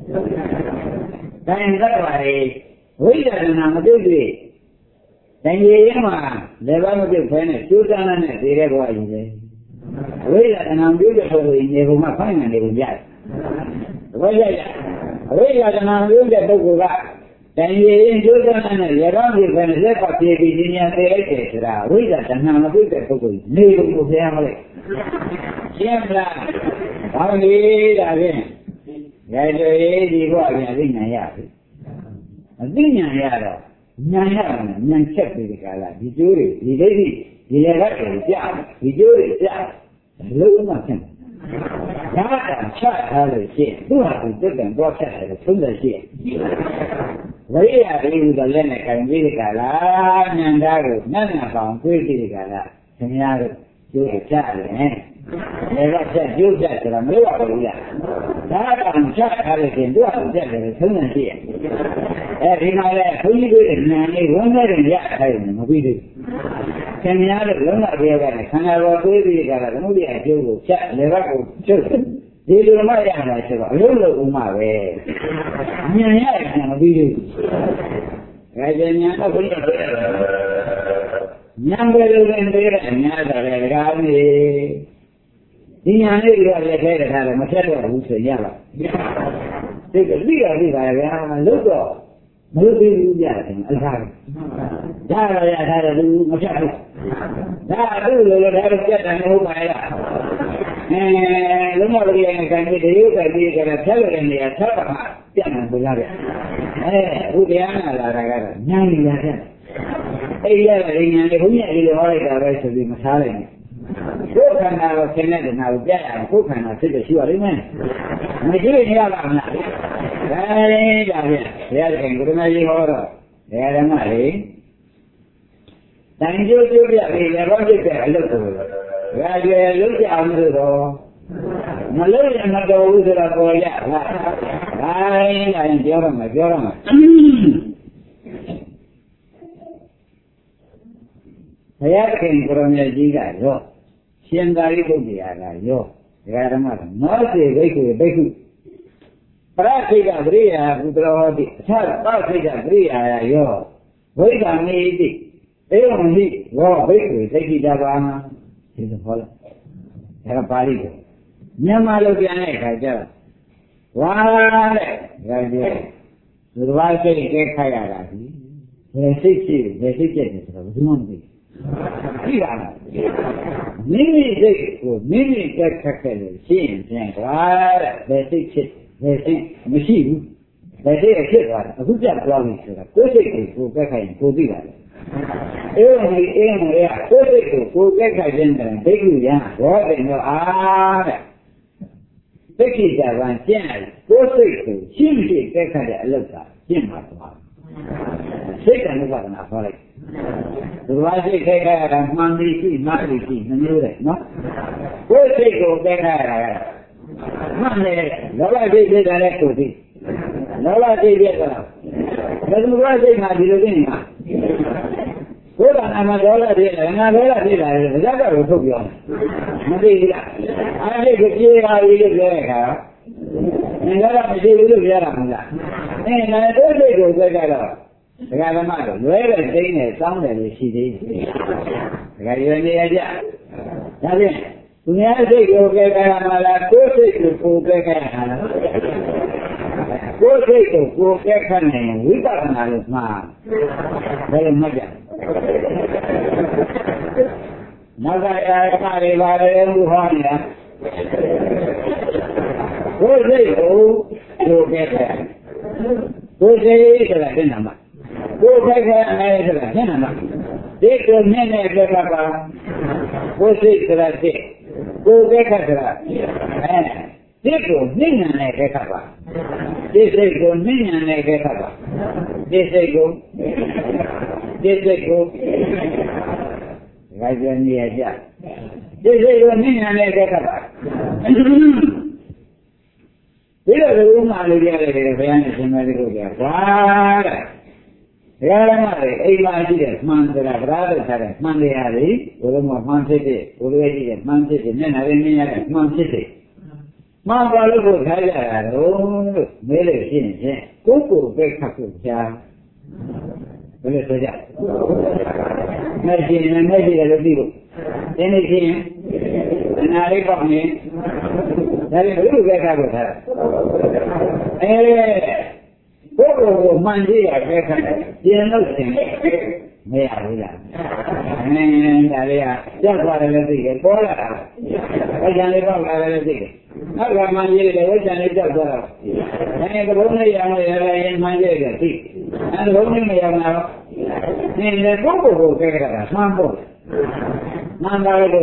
Saya nak balik, boleh ada nama tu ni. Saya yang mana, lepas tu pun sudah nak dire buat ini. Boleh ada nama tu kalau ini rumah kau yang dia buat. Boleh ada nama tu dia tu buat. တိုင်းရင်ကျိုးသားနဲ့ရကောင်းဒီပဲလက်ပတ်ပြေးပြီးဉာဏ်သိလိုက်တယ်ဆိုတာဝိဇ္ဇာတဏှာမသိတဲ့ပုဂ္ဂိုလ်နေလို့ကိုဖျားမလိုက်ရှင်းမလားဘာလို့ဒါဖြင့်ရိုက်တယ်ဒီဘဝပြန်သိဉာဏ်ရပြီအသိဉာဏ်ရတော့ဉာဏ်ရမယ်ဉာဏ်ချက်ပြီးဒီကလာဒီကျိုးတွေဒီဒိဋ္ဌိဒီလည်းကတည်းကကြာဒီကျိုးတွေကြာလုံးဝဖြစ်တယ်ဒါကချထားလို့ရှိရင်သူ့ဟာသူတက်တယ်တော့ဖြတ်တယ်သုံးတယ်ရှိရင်ဝိရိယလေးကလည်းနဲ့ခံပြီးဒီကလာဉာဏ်သားကိုနတ်နတ်ပေါင်းတွေးပြီးဒီကလာခင်ဗျားတို့ကျိုးကြတယ်လေကချက်ကျိုးကြဆိုတော့မလို့ပါဘူးလားဒါကချထားလို့ရှိရင်သူ့ဟာသူတက်တယ်သုံးတယ်ရှိရင်အဲဒီမှာလဲဘုန်းကြီးတို့ဉာဏ်လေးဝန်းတဲ့ရခိုင်းနေမပြီးသေးဘူးခင်ဗျားတို့လုံးဝပြောရတယ်ခန္ဓာကိုယ်တွေးပြီးကြတာသမုဒိယအကျိုးကိုချက်လေဘက်ကိုကျုပ်ဒီလိုမှရမှာဆိုတော့အလုံးလုံးဥမှာပဲဉာဏ်ရတယ်မပြီးသေးဘူးဒါကြဉာဏ်တော့ဘုရားဉာဏ်ပဲလို့လည်းသိရတယ်များတယ်လေဒါမျိုးဒီဉာဏ်လေးတွေကလည်းခဲတဲ့ထားတယ်မဖြတ်တော့ဘူးဆိုရပါဒီကလိရလိပါဗျာလို့တော့မလို့ပြီးဘူးကြတယ်အလားဒါရရထားတယ်သူမဖြတ်ဘူးဒါအခုလိုလိုဒါတော့ပြတ်တယ်မဟုတ်ပါလားလုံးဝကြည့်ရင်ခံပြီးဒီရုပ်ကပြီးကြတယ်ဖြတ်ရတဲ့နေရာဆက်ပါပြတ်နေဘူးလားဗျအခုတရားနာလာတာကတော့ဉာဏ်ကြီးလာတဲ့အဲ့ဒီရတဲ့ဉာဏ်လေးဘုရားကြီးလိုဟောလိုက်တာပဲဆိုပြီးမထားလိုက်နဲ့ကိုယ်ခန္ဓာကိုသင်တဲ့တဏှာကိုပြရအောင်ကိုယ်ခန္ဓာဖြစ်တဲ့ရှိရလိမ့်မယ်မရှိရင်ရပါမလားဒါလည်းဒါဖြင့်ဘုရားရှင်ကိုရမကြီးဟောတော့ဘုရားဓမ္မလေးတန်ကျိုးကျိုးပြပြီးလည်းဘောဖြစ်တဲ့အလုပ်ကိုဒါကြွယ်လုပ်ကြအောင်လို့တော့မလုပ်ရင်မတော်ဘူးဆိုတော့ပေါ်ရလားဒါရင်ပြောရမှာဘုရားခင်ကိုရမကြီးကရောရှင်သာရိပုတ္တရာကရောဒကာဓမ္မကမောစေဘိက္ခုပရခိကပရိယာကုတရောဟောတိအထပခိကပရိယာရောဝိက္ခမေတိဧဝံဟိရောဘိက္ခုသိက္ခိတပါဒီလိုဟောလိုက်ဒါကပါဠိကိုမြန်မာလိုပြန်တဲ့အခါကျတော့ဝါတဲ့ဒါပြောသူတစ်ပါးစိတ်ကဲခိုက်ရတာဒီဘယ်စိတ်ရှိဘယ်စိတ်ကြက်တယ်ဆိုတော့ဘယ်သူမှမသိကြည့်ပါလားမိမိစိတ်ကိုမိမိကက်ခက်ခဲ့လို့ရှင်းပြန်ကွာတဲ့ဘယ်စိတ်ဖြစ်ဘယ်စိတ်မရှိဘူးဘယ်စိတ်ဖြစ်သွားတယ်အခုပြတ်သွားပြီဆိုတာကိုယ်စိတ်ကိုကက်ခိုက်ရင်ကိုသိတာလေအေးမလေးကိုယ်စိတ်ကိုကက်ခိုက်ခြင်းတယ်ဒိဋ္ဌိရံဘောတယ်တော့တဲ့သိက္ခိတဗံကျင့်လိုက်ကိုယ်စိတ်ကိုရှင်းရှင်းကက်ခတ်တဲ့အလုပ်ကကျင့်မှာသွားစိတ်ကနုပါဒနာခေါ်လိုက်ဒီဘာစိတ်ခဲရတာမှန်ပြီးရှိမှတ်ပြီးရှိနှမျိုးတယ်နော်ကိုယ်စိတ်ကိုခဲရတာကမှန်တယ်လောဘစိတ်ဖြစ်တာလည်းကိုသိလောဘစိတ်ဖြစ်တာဘယ်သူကစိတ်မှာဒီလိုသိနေတာဘုရားနာမဒေါ်လာဖြစ်တယ်ငါဒေါ်လာဖြစ်တာလေဒါကတော့ထုတ်ပြောမသိဘူးလားအဲ့ဒီကြေးဟာကြီးလို့ပြောတဲ့အခါငါကမရှိဘူးလို့ပြောတာမဟုတ်လားငါတို့စိတ်ကိုခဲကြတော့ဒကာဓမ္မတို့လွဲတဲ့သိနေစောင်းတယ်လို့ရှိသေးတယ်ဒကာရွယ်နေရကြဒါဖြင့်သူများစိတ်ကိုကဲကဲမှာလားကိုယ်စိတ်ကိုကဲကဲမှာလားကိုယ်စိတ်ကိုကဲကဲနေဝိပဿနာလို့မှာဘယ်လိုမှကြနောက်ကရာခတွေပါလေဘူးဟောနေတာကိုယ်စိတ်ကိုကဲကဲကိုယ်စိတ်ဆိုတာတဲ့နာမကိုယ်ခိုက်ခိုက်အဲဆိုတာရှင်းတယ်နော်ဒီကိုမြင့်တဲ့ပြတ်ပါကိုယ်စိတ်ဆိုတာစိတ်ကိုယ်ခိုက်ခိုက်ဆိုတာဒီကိုမြင့်တဲ့ခက်ပါဒီစိတ်ကိုမြင့်တဲ့ခက်ပါဒီစိတ်ကိုဒါကြပြန်နေရကြဒီစိတ်ကိုမြင့်တဲ့ခက်ပါဒီလိုဘုရားလေးရတယ်ဘုရားနဲ့ရှင်မလေးတို့ကဘာတဲ့ဘုရားဓမ္မတွေအိမ်မှာရှိတဲ့မှန်ဆိုတာဗရာလို့ထားတဲ့မှန်တရားတွေဘုရားမှာမှန်ဖြစ်တဲ့ဘုရားရှိတဲ့မှန်ဖြစ်တဲ့မျက်နှာလေးမြင်ရတဲ့မှန်ဖြစ်တဲ့မှန်ပါလို့ကိုထားကြတာတော့လို့မဲလို့ရှိရင်ကိုယ်ကိုပဲခတ်ဖို့ရှားဘယ်လိုဆိုကြမရှိရင်မရှိတယ်လို့သိလို့ဒီနေ့ရှိရင်အနာလေးပေါက်နေဒါလည်းဘယ်လိုပဲခတ်ဖို့ထားကိုကိုမှန်ကြည့်ရခဲ့ခါပြင်လို့ရှင်မရဘူးလားဒါလေးကကြောက်သွားတယ်လည်းသိတယ်ပေါ်လာတာဝိဇ္ဇာလေးပေါက်လာတယ်လည်းသိတယ်နောက်ကမှန်ကြည့်တယ်ဝိဇ္ဇာလေးကြောက်သွားတော့သဘုံလေးရောင်ရရင်မှန်ကြည့်တယ်သိသဘုံလေးမရောင်တော့ဒီလေကိုခဲ့ကြတာမှန်ဖို့မှန်ပါလို့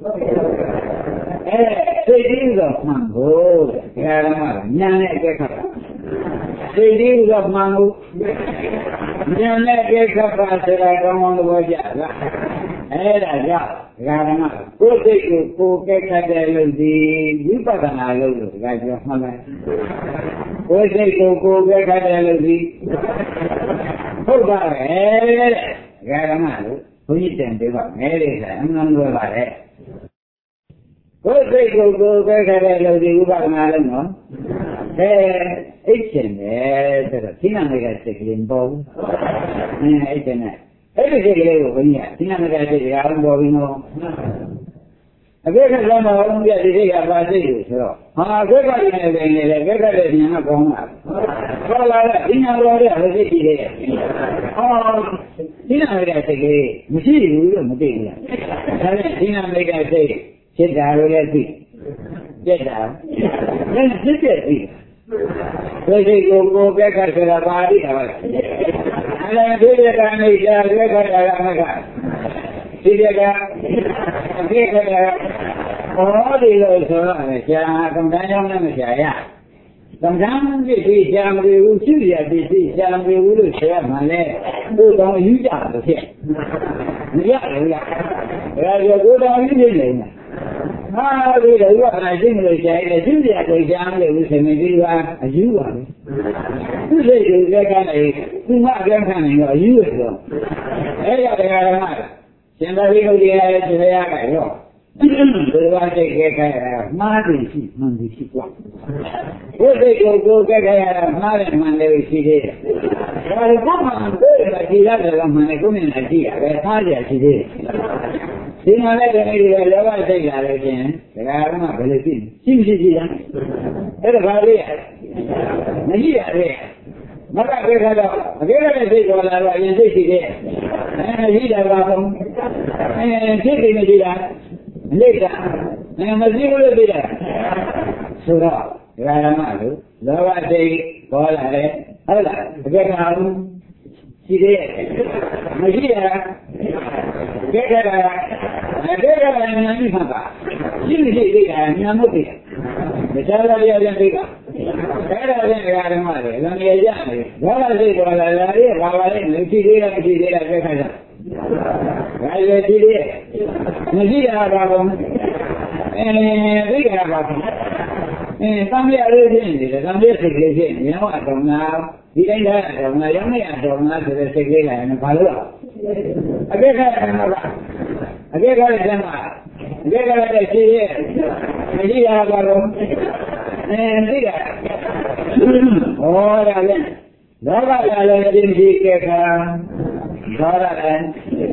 စိတ်ကြီးတော့မှန်ဖို့ဒါကမှညာနဲ့အကျက်ခတ်စိတ်ကြီးတော့မှန်ဖို့ညာနဲ့အကျက်ခတ်ပါဆိုတာကောင်းကောင်းသဘောကျလားအဲ့ဒါကြောင့်ဒါကမှကိုယ်စိတ်ကိုကဲခတ်တယ်လို့ဒီဝိပဿနာလို့ဒါကပြောမှန်တယ်ကိုယ်စိတ်ကိုကဲခတ်တယ်လို့ဒီဟုတ်ပါရဲ့တဲ့ဒါကမှလို့ဘုန်းကြီးတင်ပေးပါမယ်တဲ့အမှန်လွယ်ပါတယ်ကိုယ်စိတ်ကိုပဲခတဲ့လူဒီဥပဒနာလုံးနော်အိတ်ရှင်တယ်ဆိုတော့သိနာမိကစိတ်ကလေးမပေါ်ဘူးအိတ်ရှင်နဲ့အဲ့ဒီစိတ်ကလေးကိုဘုန်းကြီးကသိနာမိကစိတ်ကအားလုံးပေါ်ပြီးနော်အကဲခက်လုံးမအောင်ပြဒီစိတ်ကပါစိတ်ကိုဆိုတော့ဟာအကဲခက်နေတယ်လေအကဲခက်တဲ့ဉာဏ်ကကောင်းတာခေါ်လာတဲ့ဉာဏ်တော်တဲ့စိတ်ကြီးလေးဟောသိနာမိကစိတ်ကလေးမရှိဘူးလို့မသိဘူးဒါနဲ့သိနာမိကစိတ်ဖြစ်တာလည်းသိပြက်တာလည်းဖြစ်ပြက်သိစိတ်ကိုကဲခတ်ဆိုတာပါဠိတော်အဲ့ဒါဒီရကနေကြာကဲခတ်တာကမကဒီရကအပြည့်ကဟောဒီလိုဆိုတော့ကြာကံတန်းကြောင့်လည်းမကြာရကံတန်းပြည့်ပြီးကြာမလို့ရှိရပြည့်ပြီးကြာမလို့လို့ဆိုရမှလည်းဘုတော်ယူကြတယ်ဖြစ်မရဘူးလားဒါကြောင့်ဘုတော်ယူနေတယ်ဟာဒီလိုကလည်းရှင်းလို့ရှိရင်ရှင်းပြကိုကြားမလို့ဆိုရင်ဒီကအယူပါပဲသူစိတ်ကိုကြက်ကနေသူမအပြန်ခံနေတော့အယူရတော့အဲ့ရတဲ့ကရှင်သာရိပုတ္တရာရဲ့တရားကရောဒီလိုစိတ်ကြက်ခဲရမှားတယ်ရှိမှန်တယ်ရှိกว่าဘုစိတ်ကိုကြက်ခဲရမှားတယ်မှန်တယ်ရှိသေးတယ်ဒါကဘာမှမဟုတ်ဘူးဒီရတယ်ကမှန်တယ်ကိုယ်နဲ့ကြည့်ရတယ်သားကြရှိသေးတယ်ဒီမှာလည်းတကယ်ကြီးလောဘစိတ်လာလို့ချင်းဒါကမှဘယ်လိုရှိမရှိလားအဲ့ဒါဘာလေးမရှိရတဲ့မကပြေခါတော့အပြေတဲ့စိတ်ပေါ်လာတော့အရင်စိတ်ရှိတဲ့မရှိတာပါဘုံစိတ်တွေမရှိတာလိတ်တာမရှိဘူးလို့ပြောတာဆိုတော့ဒါကမှလို့လောဘစိတ်ပေါ်လာတယ်ဟုတ်လားအပြေခါရှိသေးရဲ့မရှိရကဲကဲကဲဉာဏ်ကြီးမှာပါရှိမရှိသိတာဉာဏ်မဟုတ်ဘူးမချားရရပြန်သိတာအဲ့ဒါလည်းဓမ္မတွေလည်းနေကြတယ်ဘာသာစိတ်ပေါ်လာတာလေဘာပါလဲမရှိသေးတာမရှိသေးတာကဲခါကြဒါလည်းရှိသေးရဲ့မရှိတာပါဘုံသိတာပါဘုံသံဃာလေးဖြစ်နေတယ်သံဃာစိတ်ကလေးဖြစ်နေရောအတော်များဒီတိုင်းလည်းအတော်များရောင်းနေအတော်များဆိုတဲ့စိတ်ကလေးကလည်းဘာလို့အပြည့်ခါတယ်မှာအပြည့်ခါတယ်မှာအပြည့်ခါတဲ့ရှိရဲ့မရှိတာပါတော့သိတာဟောရလဲလောဘကလည်းဒီမရှိကဲခါဒေါရလည်း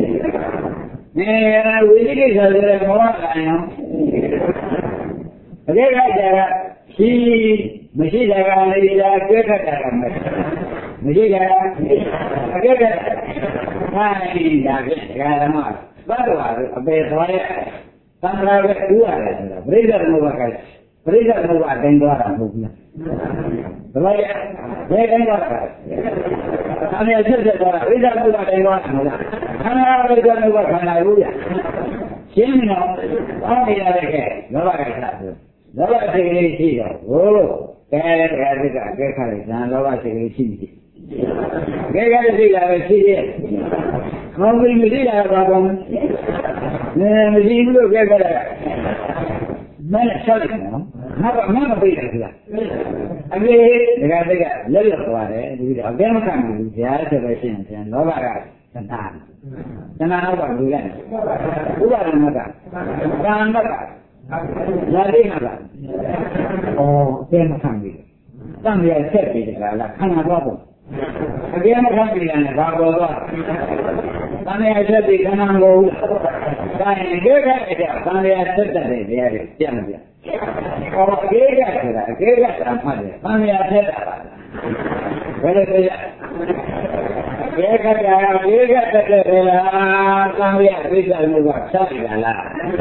ဝိသိကိစ္စဆိုတဲ့မောဟကံရောအပြည့်ခါကြတာရှိမရှိတာကလည်းဒါကျဲခတ်တာကမရှိတာအပြည့်ခါဟာဒါဖြင့်ဓမ္မသတ္တဝါအပေသွားရဲ့သံဃာပဲဥရတယ်ဆိုတာပရိစ္ဆေသမုပ္ပါကပရိစ္ဆေသမုပ္ပါအတိုင်းသွားတာမဟုတ်ဘူးလားဘယ်လိုလဲဘယ်တိုင်းသွားတာဆံရဆက်ဆက်သွားတာပရိစ္ဆေသမုပ္ပါအတိုင်းသွားတာမဟုတ်လားခန္ဓာပရိစ္ဆေသမုပ္ပါခန္ဓာဘူးရရှင်းမလားအောင်းနေရတဲ့ကဲလောဘကစားဆိုလောဘစိတ်ကလေးရှိတော့ဟိုကဲတဲ့ကဲစိတ်ကဲခါတယ်ဇာလောဘစိတ်ကလေးရှိပြီကဲကဲစိတ်ကလည်းရှိရဲ့ကောင်းပြီမရှိတာဘာကောင်းမရှိဘူးလို့ပြောကြတာမနဲ့ဆောက်တယ်နော်မမပြေးတယ်ကွာအမေဒါကတည်းကလက်လက်သွားတယ်ဒီတော့အကဲမခံဘူးဇာတ်ဆိုလို့ရှိရင်လောဘကသနာတော့ကလူလိုက်ဥပါဒနာကကာမကလာလိမ့်မှာလားအကဲမခံဘူးတမ်းရဆက်ပြီးတကလားခန္ဓာတော့ပေါ့အကဲမခံပြီလည်းဘာပေါ်တော့တန်ရဆက်ပြီးခန္ဓာကိုဒါရင်ကြဲကြဲကြတန်ရဆက်တဲ့တရားတွေပြတ်မပြတ်အကဲကြဆိုတာအကဲကြတာမှတ်တယ်တန်ရဆက်တာပါဘယ်လိုဆိုရဘယ်ကတည်းကဘယ်ကတည်းကလားကောင်းရပြည့်စုံမှုကဆက်ရလား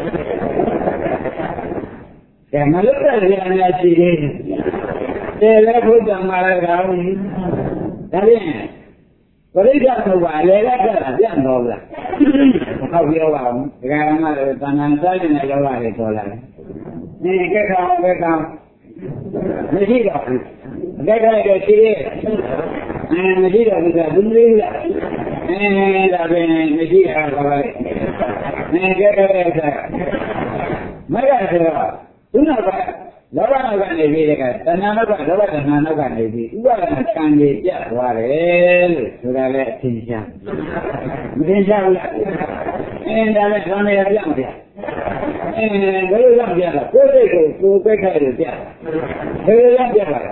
ကဲမလို့တဲ့ဉာဏ်နဲ့ရှိသေးတယ်လည်းဘုရားမှာလည်းကောင်းဒါဖြင့်ပရိစ္ဆေမှုပါလေလည်းကပြန်တော့လားဟောပြောပါဦးဒကာမလည်းတဏ္ဍာစားနေတဲ့လောကတွေပေါ်လာတယ်ဒီကဲကောင်းပဲကောင်းမရှိတော့ဘူးအကြိုက်ကြရှိသေးမရှိတော့ဘူးကဘူးလေးလားဒါပင်မရှိတာပါပဲကြဲစားမရဆိုတော့သူကလောဘနောက်ကနေပြီးတဲ့ကတဏှာနောက်ကလောဘတဏှာနောက်ကနေပြီးဥပါဒနာကံကြီးပြတ်သွားတယ်လို့ဆိုတာလည်းအထင်ရှားမထင်ရှားဘူးလားဒါလည်းခေါင်းရပြတ်မပြတ်ဘယ်လိုလဲပြတ်လားကိုယ်စိတ်ကိုကိုယ်ပဲခိုက်လို့ပြတ်ဘယ်လိုလဲပြတ်လာ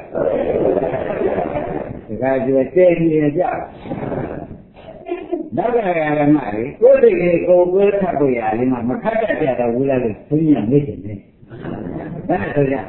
ဒါကကျွဲတဲ့ကြီးရပြတ်နောက်ကရမလေးကိုယ်စိတ်ကိုကိုယ်ပဲထပ်လို့ရတယ်မှာမခတ်တတ်ကြတော့ဘူးလားလို့ဘုရားမေ့တယ်ဒါဆိုကြ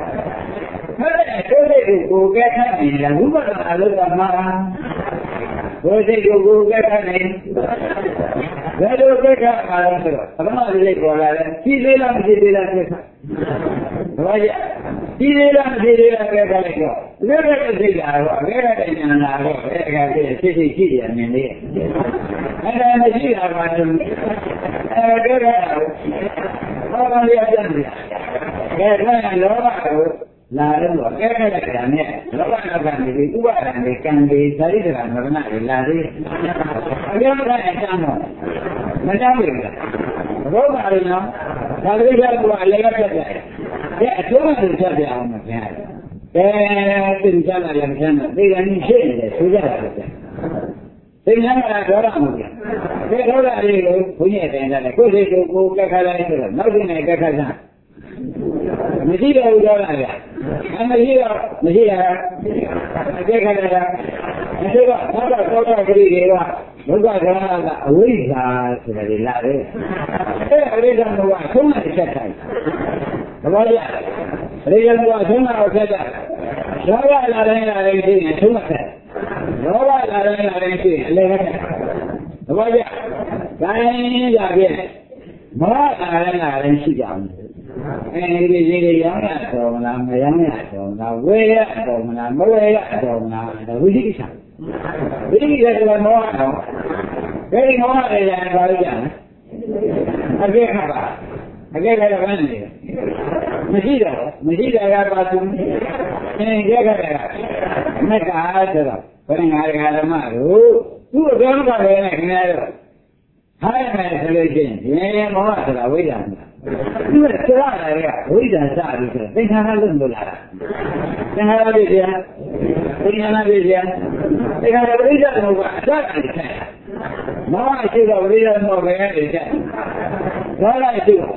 ဟုတ်တယ်ကိုယ်စိတ်ကိုကိုယ်ကဲခတ်နေလားဝိပဿနာလို့ကမှာကိုယ်စိတ်ကိုကိုယ်ကဲခတ်နေဘယ်လိုကဲခတ်မှာလဲဆိုတော့ပထမလေးပေါ်လာတယ်ကြည့်သေးလားမကြည့်သေးလားကဲခတ်ဘာကြကြည့်သေးလားမကြည့်သေးလားကဲခတ်လိုက်တော့ဘယ်လိုစိတ်လာတော့ဘယ်လိုဉာဏ်လာတော့ဘယ်ကစိတ်ရှိရမြင်လေးအဲ့ဒါမရှိတာပါလို့ကဲခတ်ဟောပါရကြတယ်ကဲဒါလောဘကိုလာတော့ကဲတဲ့ကံနဲ့လောဘနောက်ကနေပြီးဥပါဒံတွေကံတွေဇာတိတကမရဏတွေလာသေးအကျိုးကအကျမ်းတော့မကြောက်ဘူးလားဘောပါရနော်ဒါတိကကအလည်းပြတ်တယ်ကဲအကျိုးကပြတ်ပြအောင်မပြန်ကဲသင်္ချာလာလည်းမပြန်တော့ဒီကနေ့ရှိနေတယ်ဆိုကြတာပဲသင်္ချာလာတော့ရမှာကဲတော့လေးကိုဘုန်းကြီးတင်တယ်ကိုယ်စိတ်ကိုကိုယ်ကက်ခါလိုက်ဆိုတော့နောက်ဒီနေ့ကက်ခါစားမရှိတော့ဘူးတော့လားမရှိတော့မရှိတာအကျက်ခါတာမရှိတော့သောတာပတိတွေကဘုရားကကအဝိဇ္ဇာဆိုတာလေလာတယ်အဲ့အရိဒံကသုံးနဲ့ချက်တိုင်းဘာလို့လဲအရိဒံကသုံးနဲ့ချက်တိုင်းလောဘလာတိုင်းရှိရင်သုံးနဲ့ချက်လောဘလာတိုင်းရှိရင်အလေကဘာလို့လဲတိုင်းကြပြည့်မောဟလာတိုင်းရှိကြအောင်ဒီရောင်းရတော်မလားမရောင်းရတော်မလားဝယ်ရတော်မလားမဝယ်ရတော်မလားဒါဝိသိကိစ္စဝိသိကိစ္စကမောဟတော့ဒီမောဟတွေလည်းဘာလို့ကြလဲအပြည့်ခါပါအပြည့်ခါတော့ဘာနေလဲမရှိတာကပါသူကြက်ခါတယ်မက္ကာဆိုတော့ဘယ်ငါဓမ္မတို့သူ့အကြောင်းကလည်းခင်ဗျားတို့ဟာရမယ်ဆိုလို့ရှိရင်မောဟဆိုတာဝိဇ္ဇာဒီကစရာတွေကဝိဇ္ဇာစပြီးဆိုသင်္ခါရလုံးလို့လာတာသင်္ခါရပြည့်စရာသင်္ခါရပြည့်စရာသင်္ခါရဝိဇ္ဇာတော့ကအစကနေဆက်မောဟရှိတော့ဝိဇ္ဇာတော့ဘယ်ကနေဆက်ဒေါသရှိတော့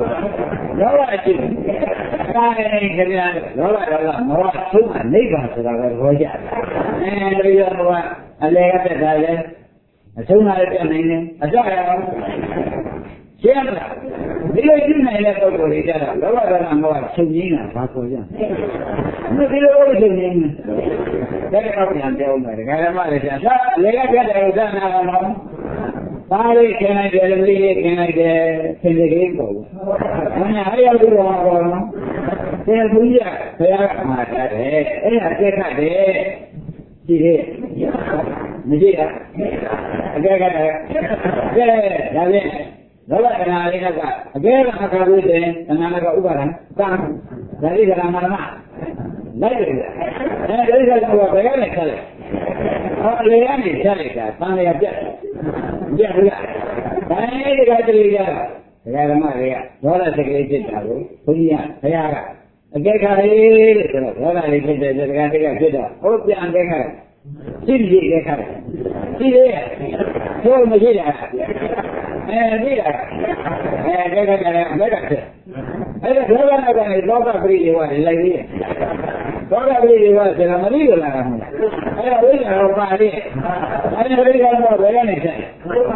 ကာယခင်ဗျာဒေါသမောဟသုံးကနိဗ္ဗာန်ဆိုတာကဟောကြတယ်ဒီတော့အလေကတက်တာလေအဆုံးလာတဲ့နိုင်နေအစရအောင်ရှင်းမလားဒီလိုကြည့်နိုင်တဲ့ပုဂ္ဂိုလ်တွေကြတော့လောဘဒေါသမောဟချုပ်ငင်းတာဘာဆိုကြလဲဒီလိုချုပ်ငင်းတယ်ဒါကတော့ပြန်ပြောမယ်ဒကာဓမ္မတွေပြန်သာလေကပြတ်တယ်ဥစ္စာနာကတော့ပါလိခင်လိုက်တယ်လူကြီးခင်လိုက်တယ်သင်္ကေတပေါ့ဘုရားအားရလို့တော့ဘောနော်သင်ဘုရားဘုရားကမှာထားတယ်အဲ့ဒါကျက်ခတ်တယ်ကြည့်ရဲ့မရှိတာအကဲကဲဒါဖြင့်လောဘကနာလေးကအကဲကအခါလို့တယ်တဏှာကဥပါဒံကံဒါလိကရမရမလိုက်တယ်အဲဒီကတော့ဘယ်ကနေဆက်လဲလေကနေဆက်လိုက်တာတန်လျာပြတ်ဘူးလားအဲဒီကတည်းကဒကာဓမ္မတွေကဒေါသစကလေးဖြစ်တာကိုဘုရားဘုရားကအကဲခါလေးတဲ့ဆိုတော့ဒေါသလေးဖြစ်တဲ့ဒကာတွေကဖြစ်တော့ဟိုပြန်တဲ့ခါရှိပြီကဲခါရှိသေးရဲ့ဟိုမရှိတာသိတာကဲလည်းမက်ကဖြစ်အဲ့ဒါဒေါသကနေလောကပရိယေဝလိုက်သေးတယ်ဒေါသပရိယေဝဆိုတာမသိလို့လားဟုတ်လားအဲ့ဒါဝိဇ္ဇာရောပါသေးတယ်အဲ့ဒါပရိယေဝဘယ်ကနေဆက်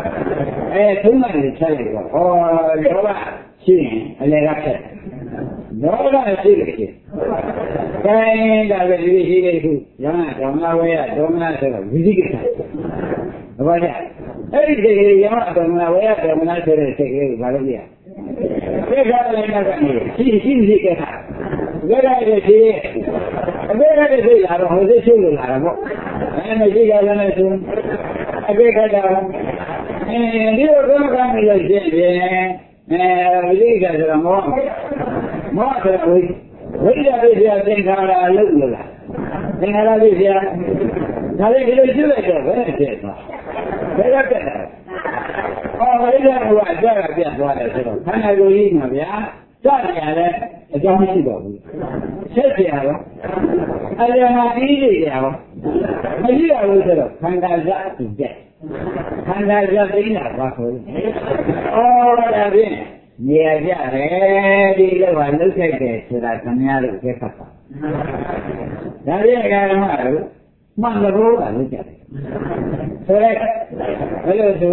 သုံးမှန်နေဆက်လိုက်တော့ဟောဒေါသရှိရင်အလေကဖြစ်ဒေါသရှိတယ်ခိုင်းတာပဲဒီရှိတယ်ခုရမဓမ္မဝေယဒေါမနဆိုတော့ဝိသိကိစ္စဘာလဲအဲ့ဒီစိတ်ကလေးရမဓမ္မဝေယဒေါမနဆိုတဲ့စိတ်ကလေးဘာလို့ပြသိခါလည်းကနေရှိကဲတာဒါကြတဲ့ရှိအပေကတဲ့စိတ်လာတော့ဟိုစိတ်ရှုပ်လို့လာတာပေါ့အဲ့မရှိကြလည်းနဲ့ဆိုအပေကတာဒီလိုကောင်းကောင်းလို့ရှင်းတယ်ဝိသိကိစ္စဆိုတော့မောဆိုဝိဇ္ဇာပိစ္ဆာသင်္ခါရအလုပ်လို့လားသင်္ခါရပိစ္ဆာဒါလည်းဒီလိုရှင်းလိုက်တော့ဘယ်နဲ့ဖြစ်သွားဘယ်ကတက်တာဝိဇ္ဇာကကြာတာပြတ်သွားတယ်ဆိုတော့ခန္ဓာကိုယ်ကြီးမှာဗျာစရတယ်အကြောင်းမရှိတော့ဘူးဆက်เสียရောအလျာမှာပြီးနေကြရောမရှိရဘူးဆိုတော့ခန္ဓာဇာတ်ပြတ်ခန္ဓာဇာတ်သိနေတာဘာခေါ်လဲဒါဖြင့်နေရကြတယ်ဒီလိုကလှုပ်ခိုက်တယ်ဆိုတာခင်ဗျားတို့သိခတ်ပါဒါဖြင့်အကြမ်းမှတော့မှန်လို့ကလုပ်ကြတယ်ဆိုရဲဘယ်လိုဆို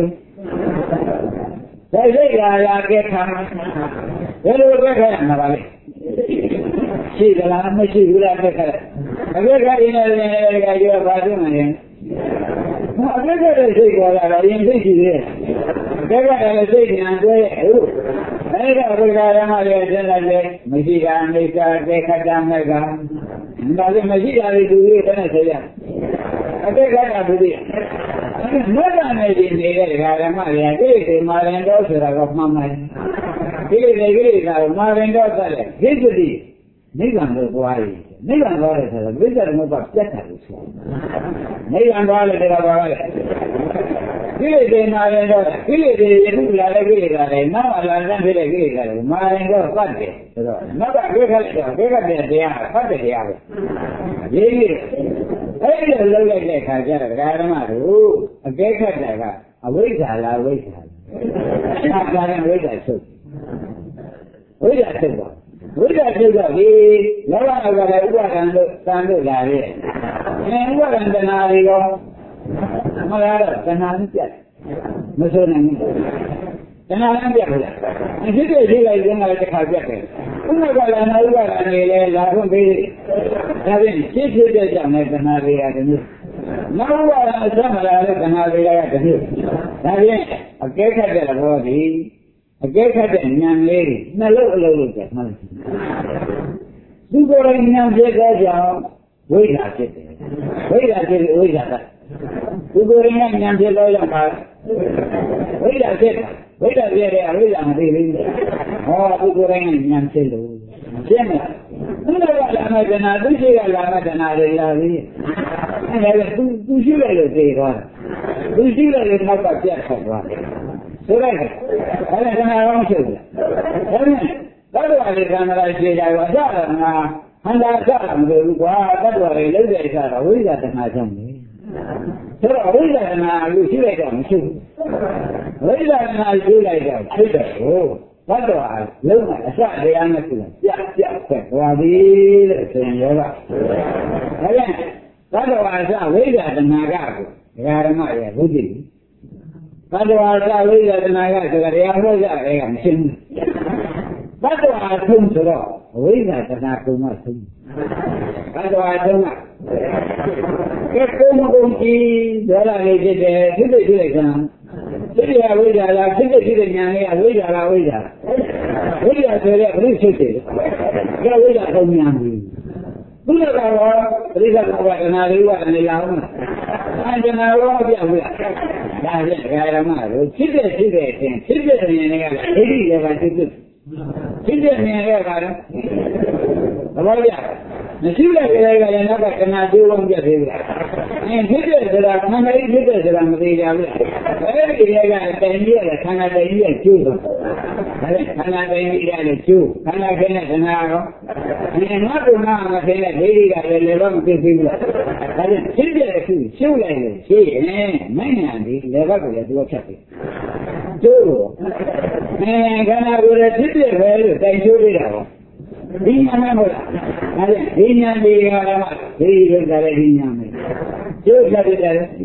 စိတ်ကလာကဲခံဘယ်လိုကဲခံမှာပါလဲရှိသလားမရှိဘူးလားကဲခံအကဲခံရင်းနဲ့ကကြောဘာဖြစ်မလဲအကဲခံတဲ့စိတ်ပေါ်လာတော့ရင်စိတ်ရှိသေးတယ်အကဲခံတဲ့စိတ်ဉာဏ်တွဲဟုတ်အဲ့ဒါဘုရားရဟန်းရဲ့တင်လိုက်လေမရှိတာအိစ္ဆာကေခတ္တမေကဒါလည်းမရှိတာလေသူတွေတည်းနဲ့ဆိုရအကဲခံတာသူတွေမက္ကနဲ့ဒီနေတဲ့ဓမ္မတွေကိလေသာမာရင်တော့ဆိုတာကမှန်မှန်ကိလေသာမာရင်တော့တဲ့ဟိတ္တိနိဗ္ဗာန်ကိုသွားရည်နိဗ္ဗာန်သွားတယ်ဆိုတော့ဝိဇ္ဇာဓမ္မပပြတ်တာလို့ဆိုနိဗ္ဗာန်သွားတယ်ဒါကဘာလဲကိလေသာမာရင်တော့ကိလေသာရခုလာတဲ့ကိလေသာတွေနောက်လာတဲ့ဖြစ်တဲ့ကိလေသာတွေမာရင်တော့ပတ်တယ်ဆိုတော့နောက်ကကိခတ်တော့ကိခတ်တဲ့တရားပတ်တဲ့တရားပဲရေးပြီးအဲ့ဒီလိုလုပ်လိုက်တဲ့အခါကျတော့ဓမ္မတို့အကဲခတ်တာကအဝိဇ္ဇာလားဝိဇ္ဇာလားဒါကလည်းဝိဇ္ဇာဆုပ်ဝိဇ္ဇာဆုပ်ပါဝိဇ္ဇာဆုပ်တော့ဒီလောဘကလည်းဥပါဒံလို့တန်လို့လာရဲ့ဥပါဒံတဏှာတွေရောမလားတော့တဏှာနဲ့ပြတ်မဆိုနိုင်ဘူးတဏှာနဲ့ပြတ်ဘူးအဖြစ်တွေရှိလိုက်ရင်လည်းတစ်ခါပြတ်တယ်ဥပဒနာဥပါဒနာတွေလည်းလာခွင့်ပေးဒါဖြင့်ဖြစ်တဲ့ကြောင့်လည်းတဏှာတွေကတမျိုးနောက်ဥပါဒနာဆက်မလာတဲ့တဏှာတွေကတမျိုးဒါဖြင့်အကဲခတ်တဲ့ဘောဒီအကဲခတ်တဲ့ဉာဏ်လေးတွေနှလုံးအလုံးလို့ကျမှန်းသူကိုယ်တိုင်ဉာဏ်ဖြစ်တဲ့ကြောင့်ဝိဓာဖြစ်တယ်ဝိဓာဖြစ်ဝိဓာကသူကိုယ်တိုင်ဉာဏ်ဖြစ်လို့ရမှာဝိဓာဖြစ်ဝိဓာပြည့်တဲ့အဝိဓာမသိဘူးဟောသူကိုယ်တိုင်ဉာဏ်ဖြစ်လို့ရှင်းမလားသူကလာမတနာသူရှိကလာမတနာတွေလာပြီအဲ့ဒါသူရှိလိုက်လို့သိသွားတယ်သူရှိလိုက်လို့နောက်ကပြတ်ထွက်သွားတယ်ဆိုလိုက်တယ်အဲ့ဒါတနာကောင်းရှိတယ်ဒါနဲ့တတ္တဝါတွေကံလာရှိကြရောအစကငါဟန္တာအစမလို့ဘူးကွာတတ္တဝါတွေလုံးတဲ့အစတော့ဝိဇ္ဇာတဏှာကြောင့်လေဆိုတော့ဝိဇ္ဇာတဏှာလူရှိလိုက်တော့မရှိဘူးဝိဇ္ဇာတဏှာရှိလိုက်တော့ဖြစ်တယ်ဟုတ်ဘတ်တော်အားလုံးအစတရားနဲ့ပြုပြဆက်သွားပြီတဲ့ဆိုရင်ယောဂဒါပြန်ဘတ်တော်အားစဝိဇ္ဇာတဏှာကကိုဓမ္မရဲ့ဘုဒ္ဓဘတ်တော်အားစဝိဇ္ဇာတဏှာကဆိုတာတရားဟောကြတယ်ကမရှင်းဘူးဘတ်တော်အားဆုံးဆိုတော့ဝိဇ္ဇာတဏှာကုံမဆုံးဘတ်တော်အားဆုံးကဲကုံမကုန်ကြီးဒေါသလေးဖြစ်တယ်ဖြစ်လိုက်ခံသိရဝိဇ္ဇာလားဖြစ်ဉာဏ်လေးကဝိဇ္ဇာလားဝိဇ္ဇာဆိုတဲ့ပြိဖြစ်တယ်ကဲဝိဇ္ဇာကုံဉာဏ်ပြီသူကကတော့ပြိဿကဝဒနာလေးဝဒနာလာအောင်အကျဉ်းရောပြဘူးလားဒါဖြင့်ဓမ္မတို့ဖြစ်တဲ့အချင်းဖြစ်တဲ့ဉာဏ်တွေကဒိဋ္ဌိတွေကဖြစ်တဲ့ဉာဏ်တွေကကတော့သဘောကျမရှိတဲ့ကြဲကလည်းနောက်ကခဏကျိုးလုံးပြသေးတယ်ဖြစ်တဲ့ဆိုတာခန္ဓာကြီးဖြစ်တဲ့ဆိုတာမသိကြဘူးအဲ့ဒီကြဲကတိုင်ကြီးရတယ်ခန္ဓာတိုင်ကြီးရဲ့ကျိုးတော့ခန္ဓာတိုင်ကြီးရတယ်ကျိုးခန္ဓာခင်းတဲ့ခန္ဓာရောနောက်တော့မခင်းတဲ့ဒိဋ္ဌိကလည်းလည်းတော့မသိဘူးလားဒါဖြင့်ဖြစ်တဲ့အခုရှုလိုက်လို့ရှိရင်နိုင်ငံဒီလည်းဘက်ကလည်းသူကဖြတ်ပြီကျိုးတော့ခန္ဓာကိုယ်လည်းဖြစ်တဲ့ပဲလို့တိုင်ကျိုးလိုက်တာပေါ့ဒီညာမဟုတ်လားဒါဖြင့်ဒီညာဒီကဓမ္မဒီလိုကြတဲ့ဒီညာမယ်ကျိုးဖြတ်တယ်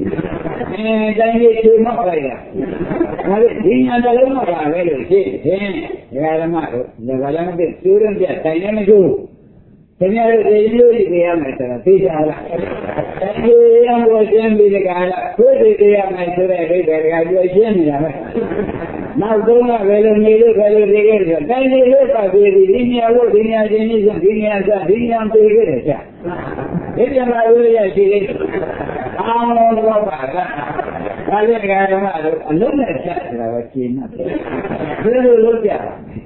တိုင်းကြီးချွေမောက်လိုက်တာဒါပေမဲ့ဒီညာတလုံးမှာပါပဲလို့ရှိရင်ဒကာဓမ္မတို့ဒီကလည်းမသိကျိုးရင်းပြတိုင်နေမကျိုးခင်ဗျားတို့ဒီလိုကြီးပြရမယ်ဆိုတော့သိကြလားတိုင်းကြီးရံကိုရှင်းပြီးဒီကလာကိုယ်သိရမယ်ဆိုတဲ့အိဗယ်ဒကာပြောရှင်းနေတာပဲနောက်ဆုံးကဘယ်လိုနေလို့ဘယ်လိုသိခဲ့တယ်ဆိုတိုင်းကြီးလို့ပတ်ပြီးဒီညာလို့ဒီညာချင်းကြီးဆိုဒီညာစဒီညာသိခဲ့တယ်ကြာဒီပြန်လာလို့ရရှိသေးအောင်လို့တော့ပါကဒါလည်းဒကာဓမ္မတို့အလုံးနဲ့ချက်တာပဲရှင်းနေတယ်ဘယ်လိုလုပ်ကြ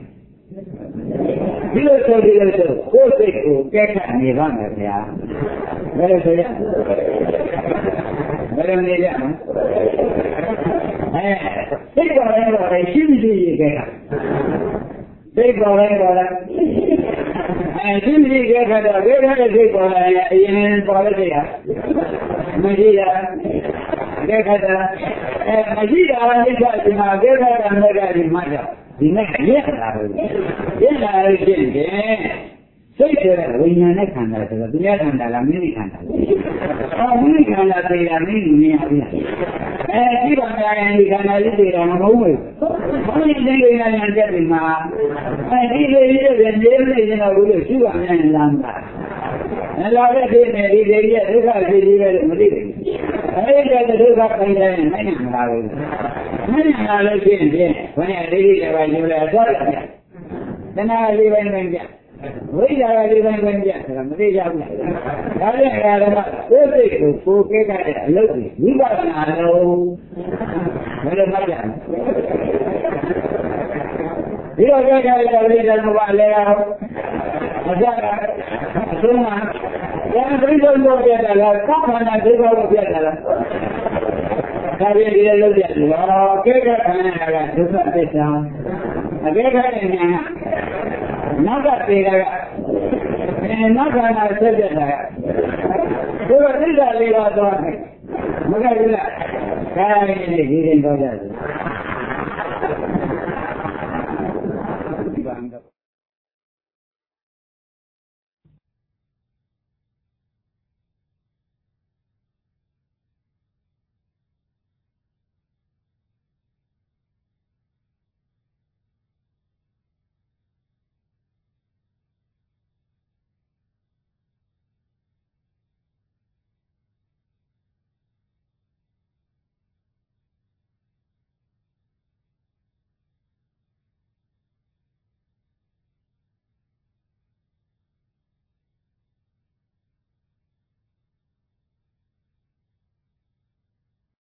ဒီလိုဆိုကိုယ်စိတ်ကိုကဲခတ်နေပါမယ်ဗျာဘယ်လိုဆိုရဘယ်လိုနေရမလဲစိတ်ပေါ်တိုင်းပေါ်တိုင်းရှိရှိကဲခတ်စိတ်ပေါ်တိုင်းပေါ်တိုင်းရှိရှိကဲခတ်တော့ကဲခတ်တဲ့စိတ်ပေါ်တိုင်းအရင်ပေါ်လိုက်ရမရှိရကဲခတ်တာမရှိတာအိဋ္ဌဒီမှာကဲခတ်တာမဲ့တာဒီမှာကြောင့်ဒီနဲ့ရက်လာလို့ရက်လာလို့ရှိရင်စိတ်ရဲ့ဝိညာဉ်နဲ့ခန္ဓာဆိုတော့သူများခန္ဓာလားမိမိခန္ဓာလားမိမိခန္ဓာသေးတာမိမိမြင်ရပြီဒီပါများဒီခန္ဓာလေးသေးတာမဟုတ်ဘူးဘုရားရှင်လေးကညာတက်ပြီမှာဒီလေးလေးနဲ့နေနေနေတော့ဘူးလို့ရှိပါများလမ်းပါလာတဲ့ဒီနဲ့ဒီလေးရဲ့ဒုက္ခဖြစ်ပြီးပဲမသိဘူးအဲဒီဒုက္ခပိုင်းတိုင်းနိုင်မှာလားဘူးနိုင်မှာလို့ရှိရင်ဘုရားလေးလေးပဲညိုလာတော့တယ်တဏှာလေးပိုင်းပိုင်းကြဝိဇ္ဇာလေးပိုင်းပိုင်းကြဆိုတာမသိကြဘူးဒါနဲ့ဓမ္မကိုယ်စိတ်ကိုကဲကတဲ့အလုပ်ကိုဝိပဿနာလို့ဘယ်လိုမှတ်ကြလဲဒီလိုကဲကတဲ့ဝိဇ္ဇာကလည်းအကြအဆုံးမှာဉာဏ်ပရိသေလို့ပြတယ်လားသက္ခဏာဒိဋ္ဌိလို့ပြတယ်လားဒါပြည့်ဒီလိုလုပ်ရတယ်ဟောကဲကခံရတာကဒုက္ခသစ္စာအကဲကတဲ့ဉာဏ်ကနောက်ကသေးတာကနောက်ခန္ဓာဆက်ပြတာကဒီလိုသစ္စာလေးပါတော့မကဘူးလားခိုင်းနေဒီရင်တော့ကြတယ်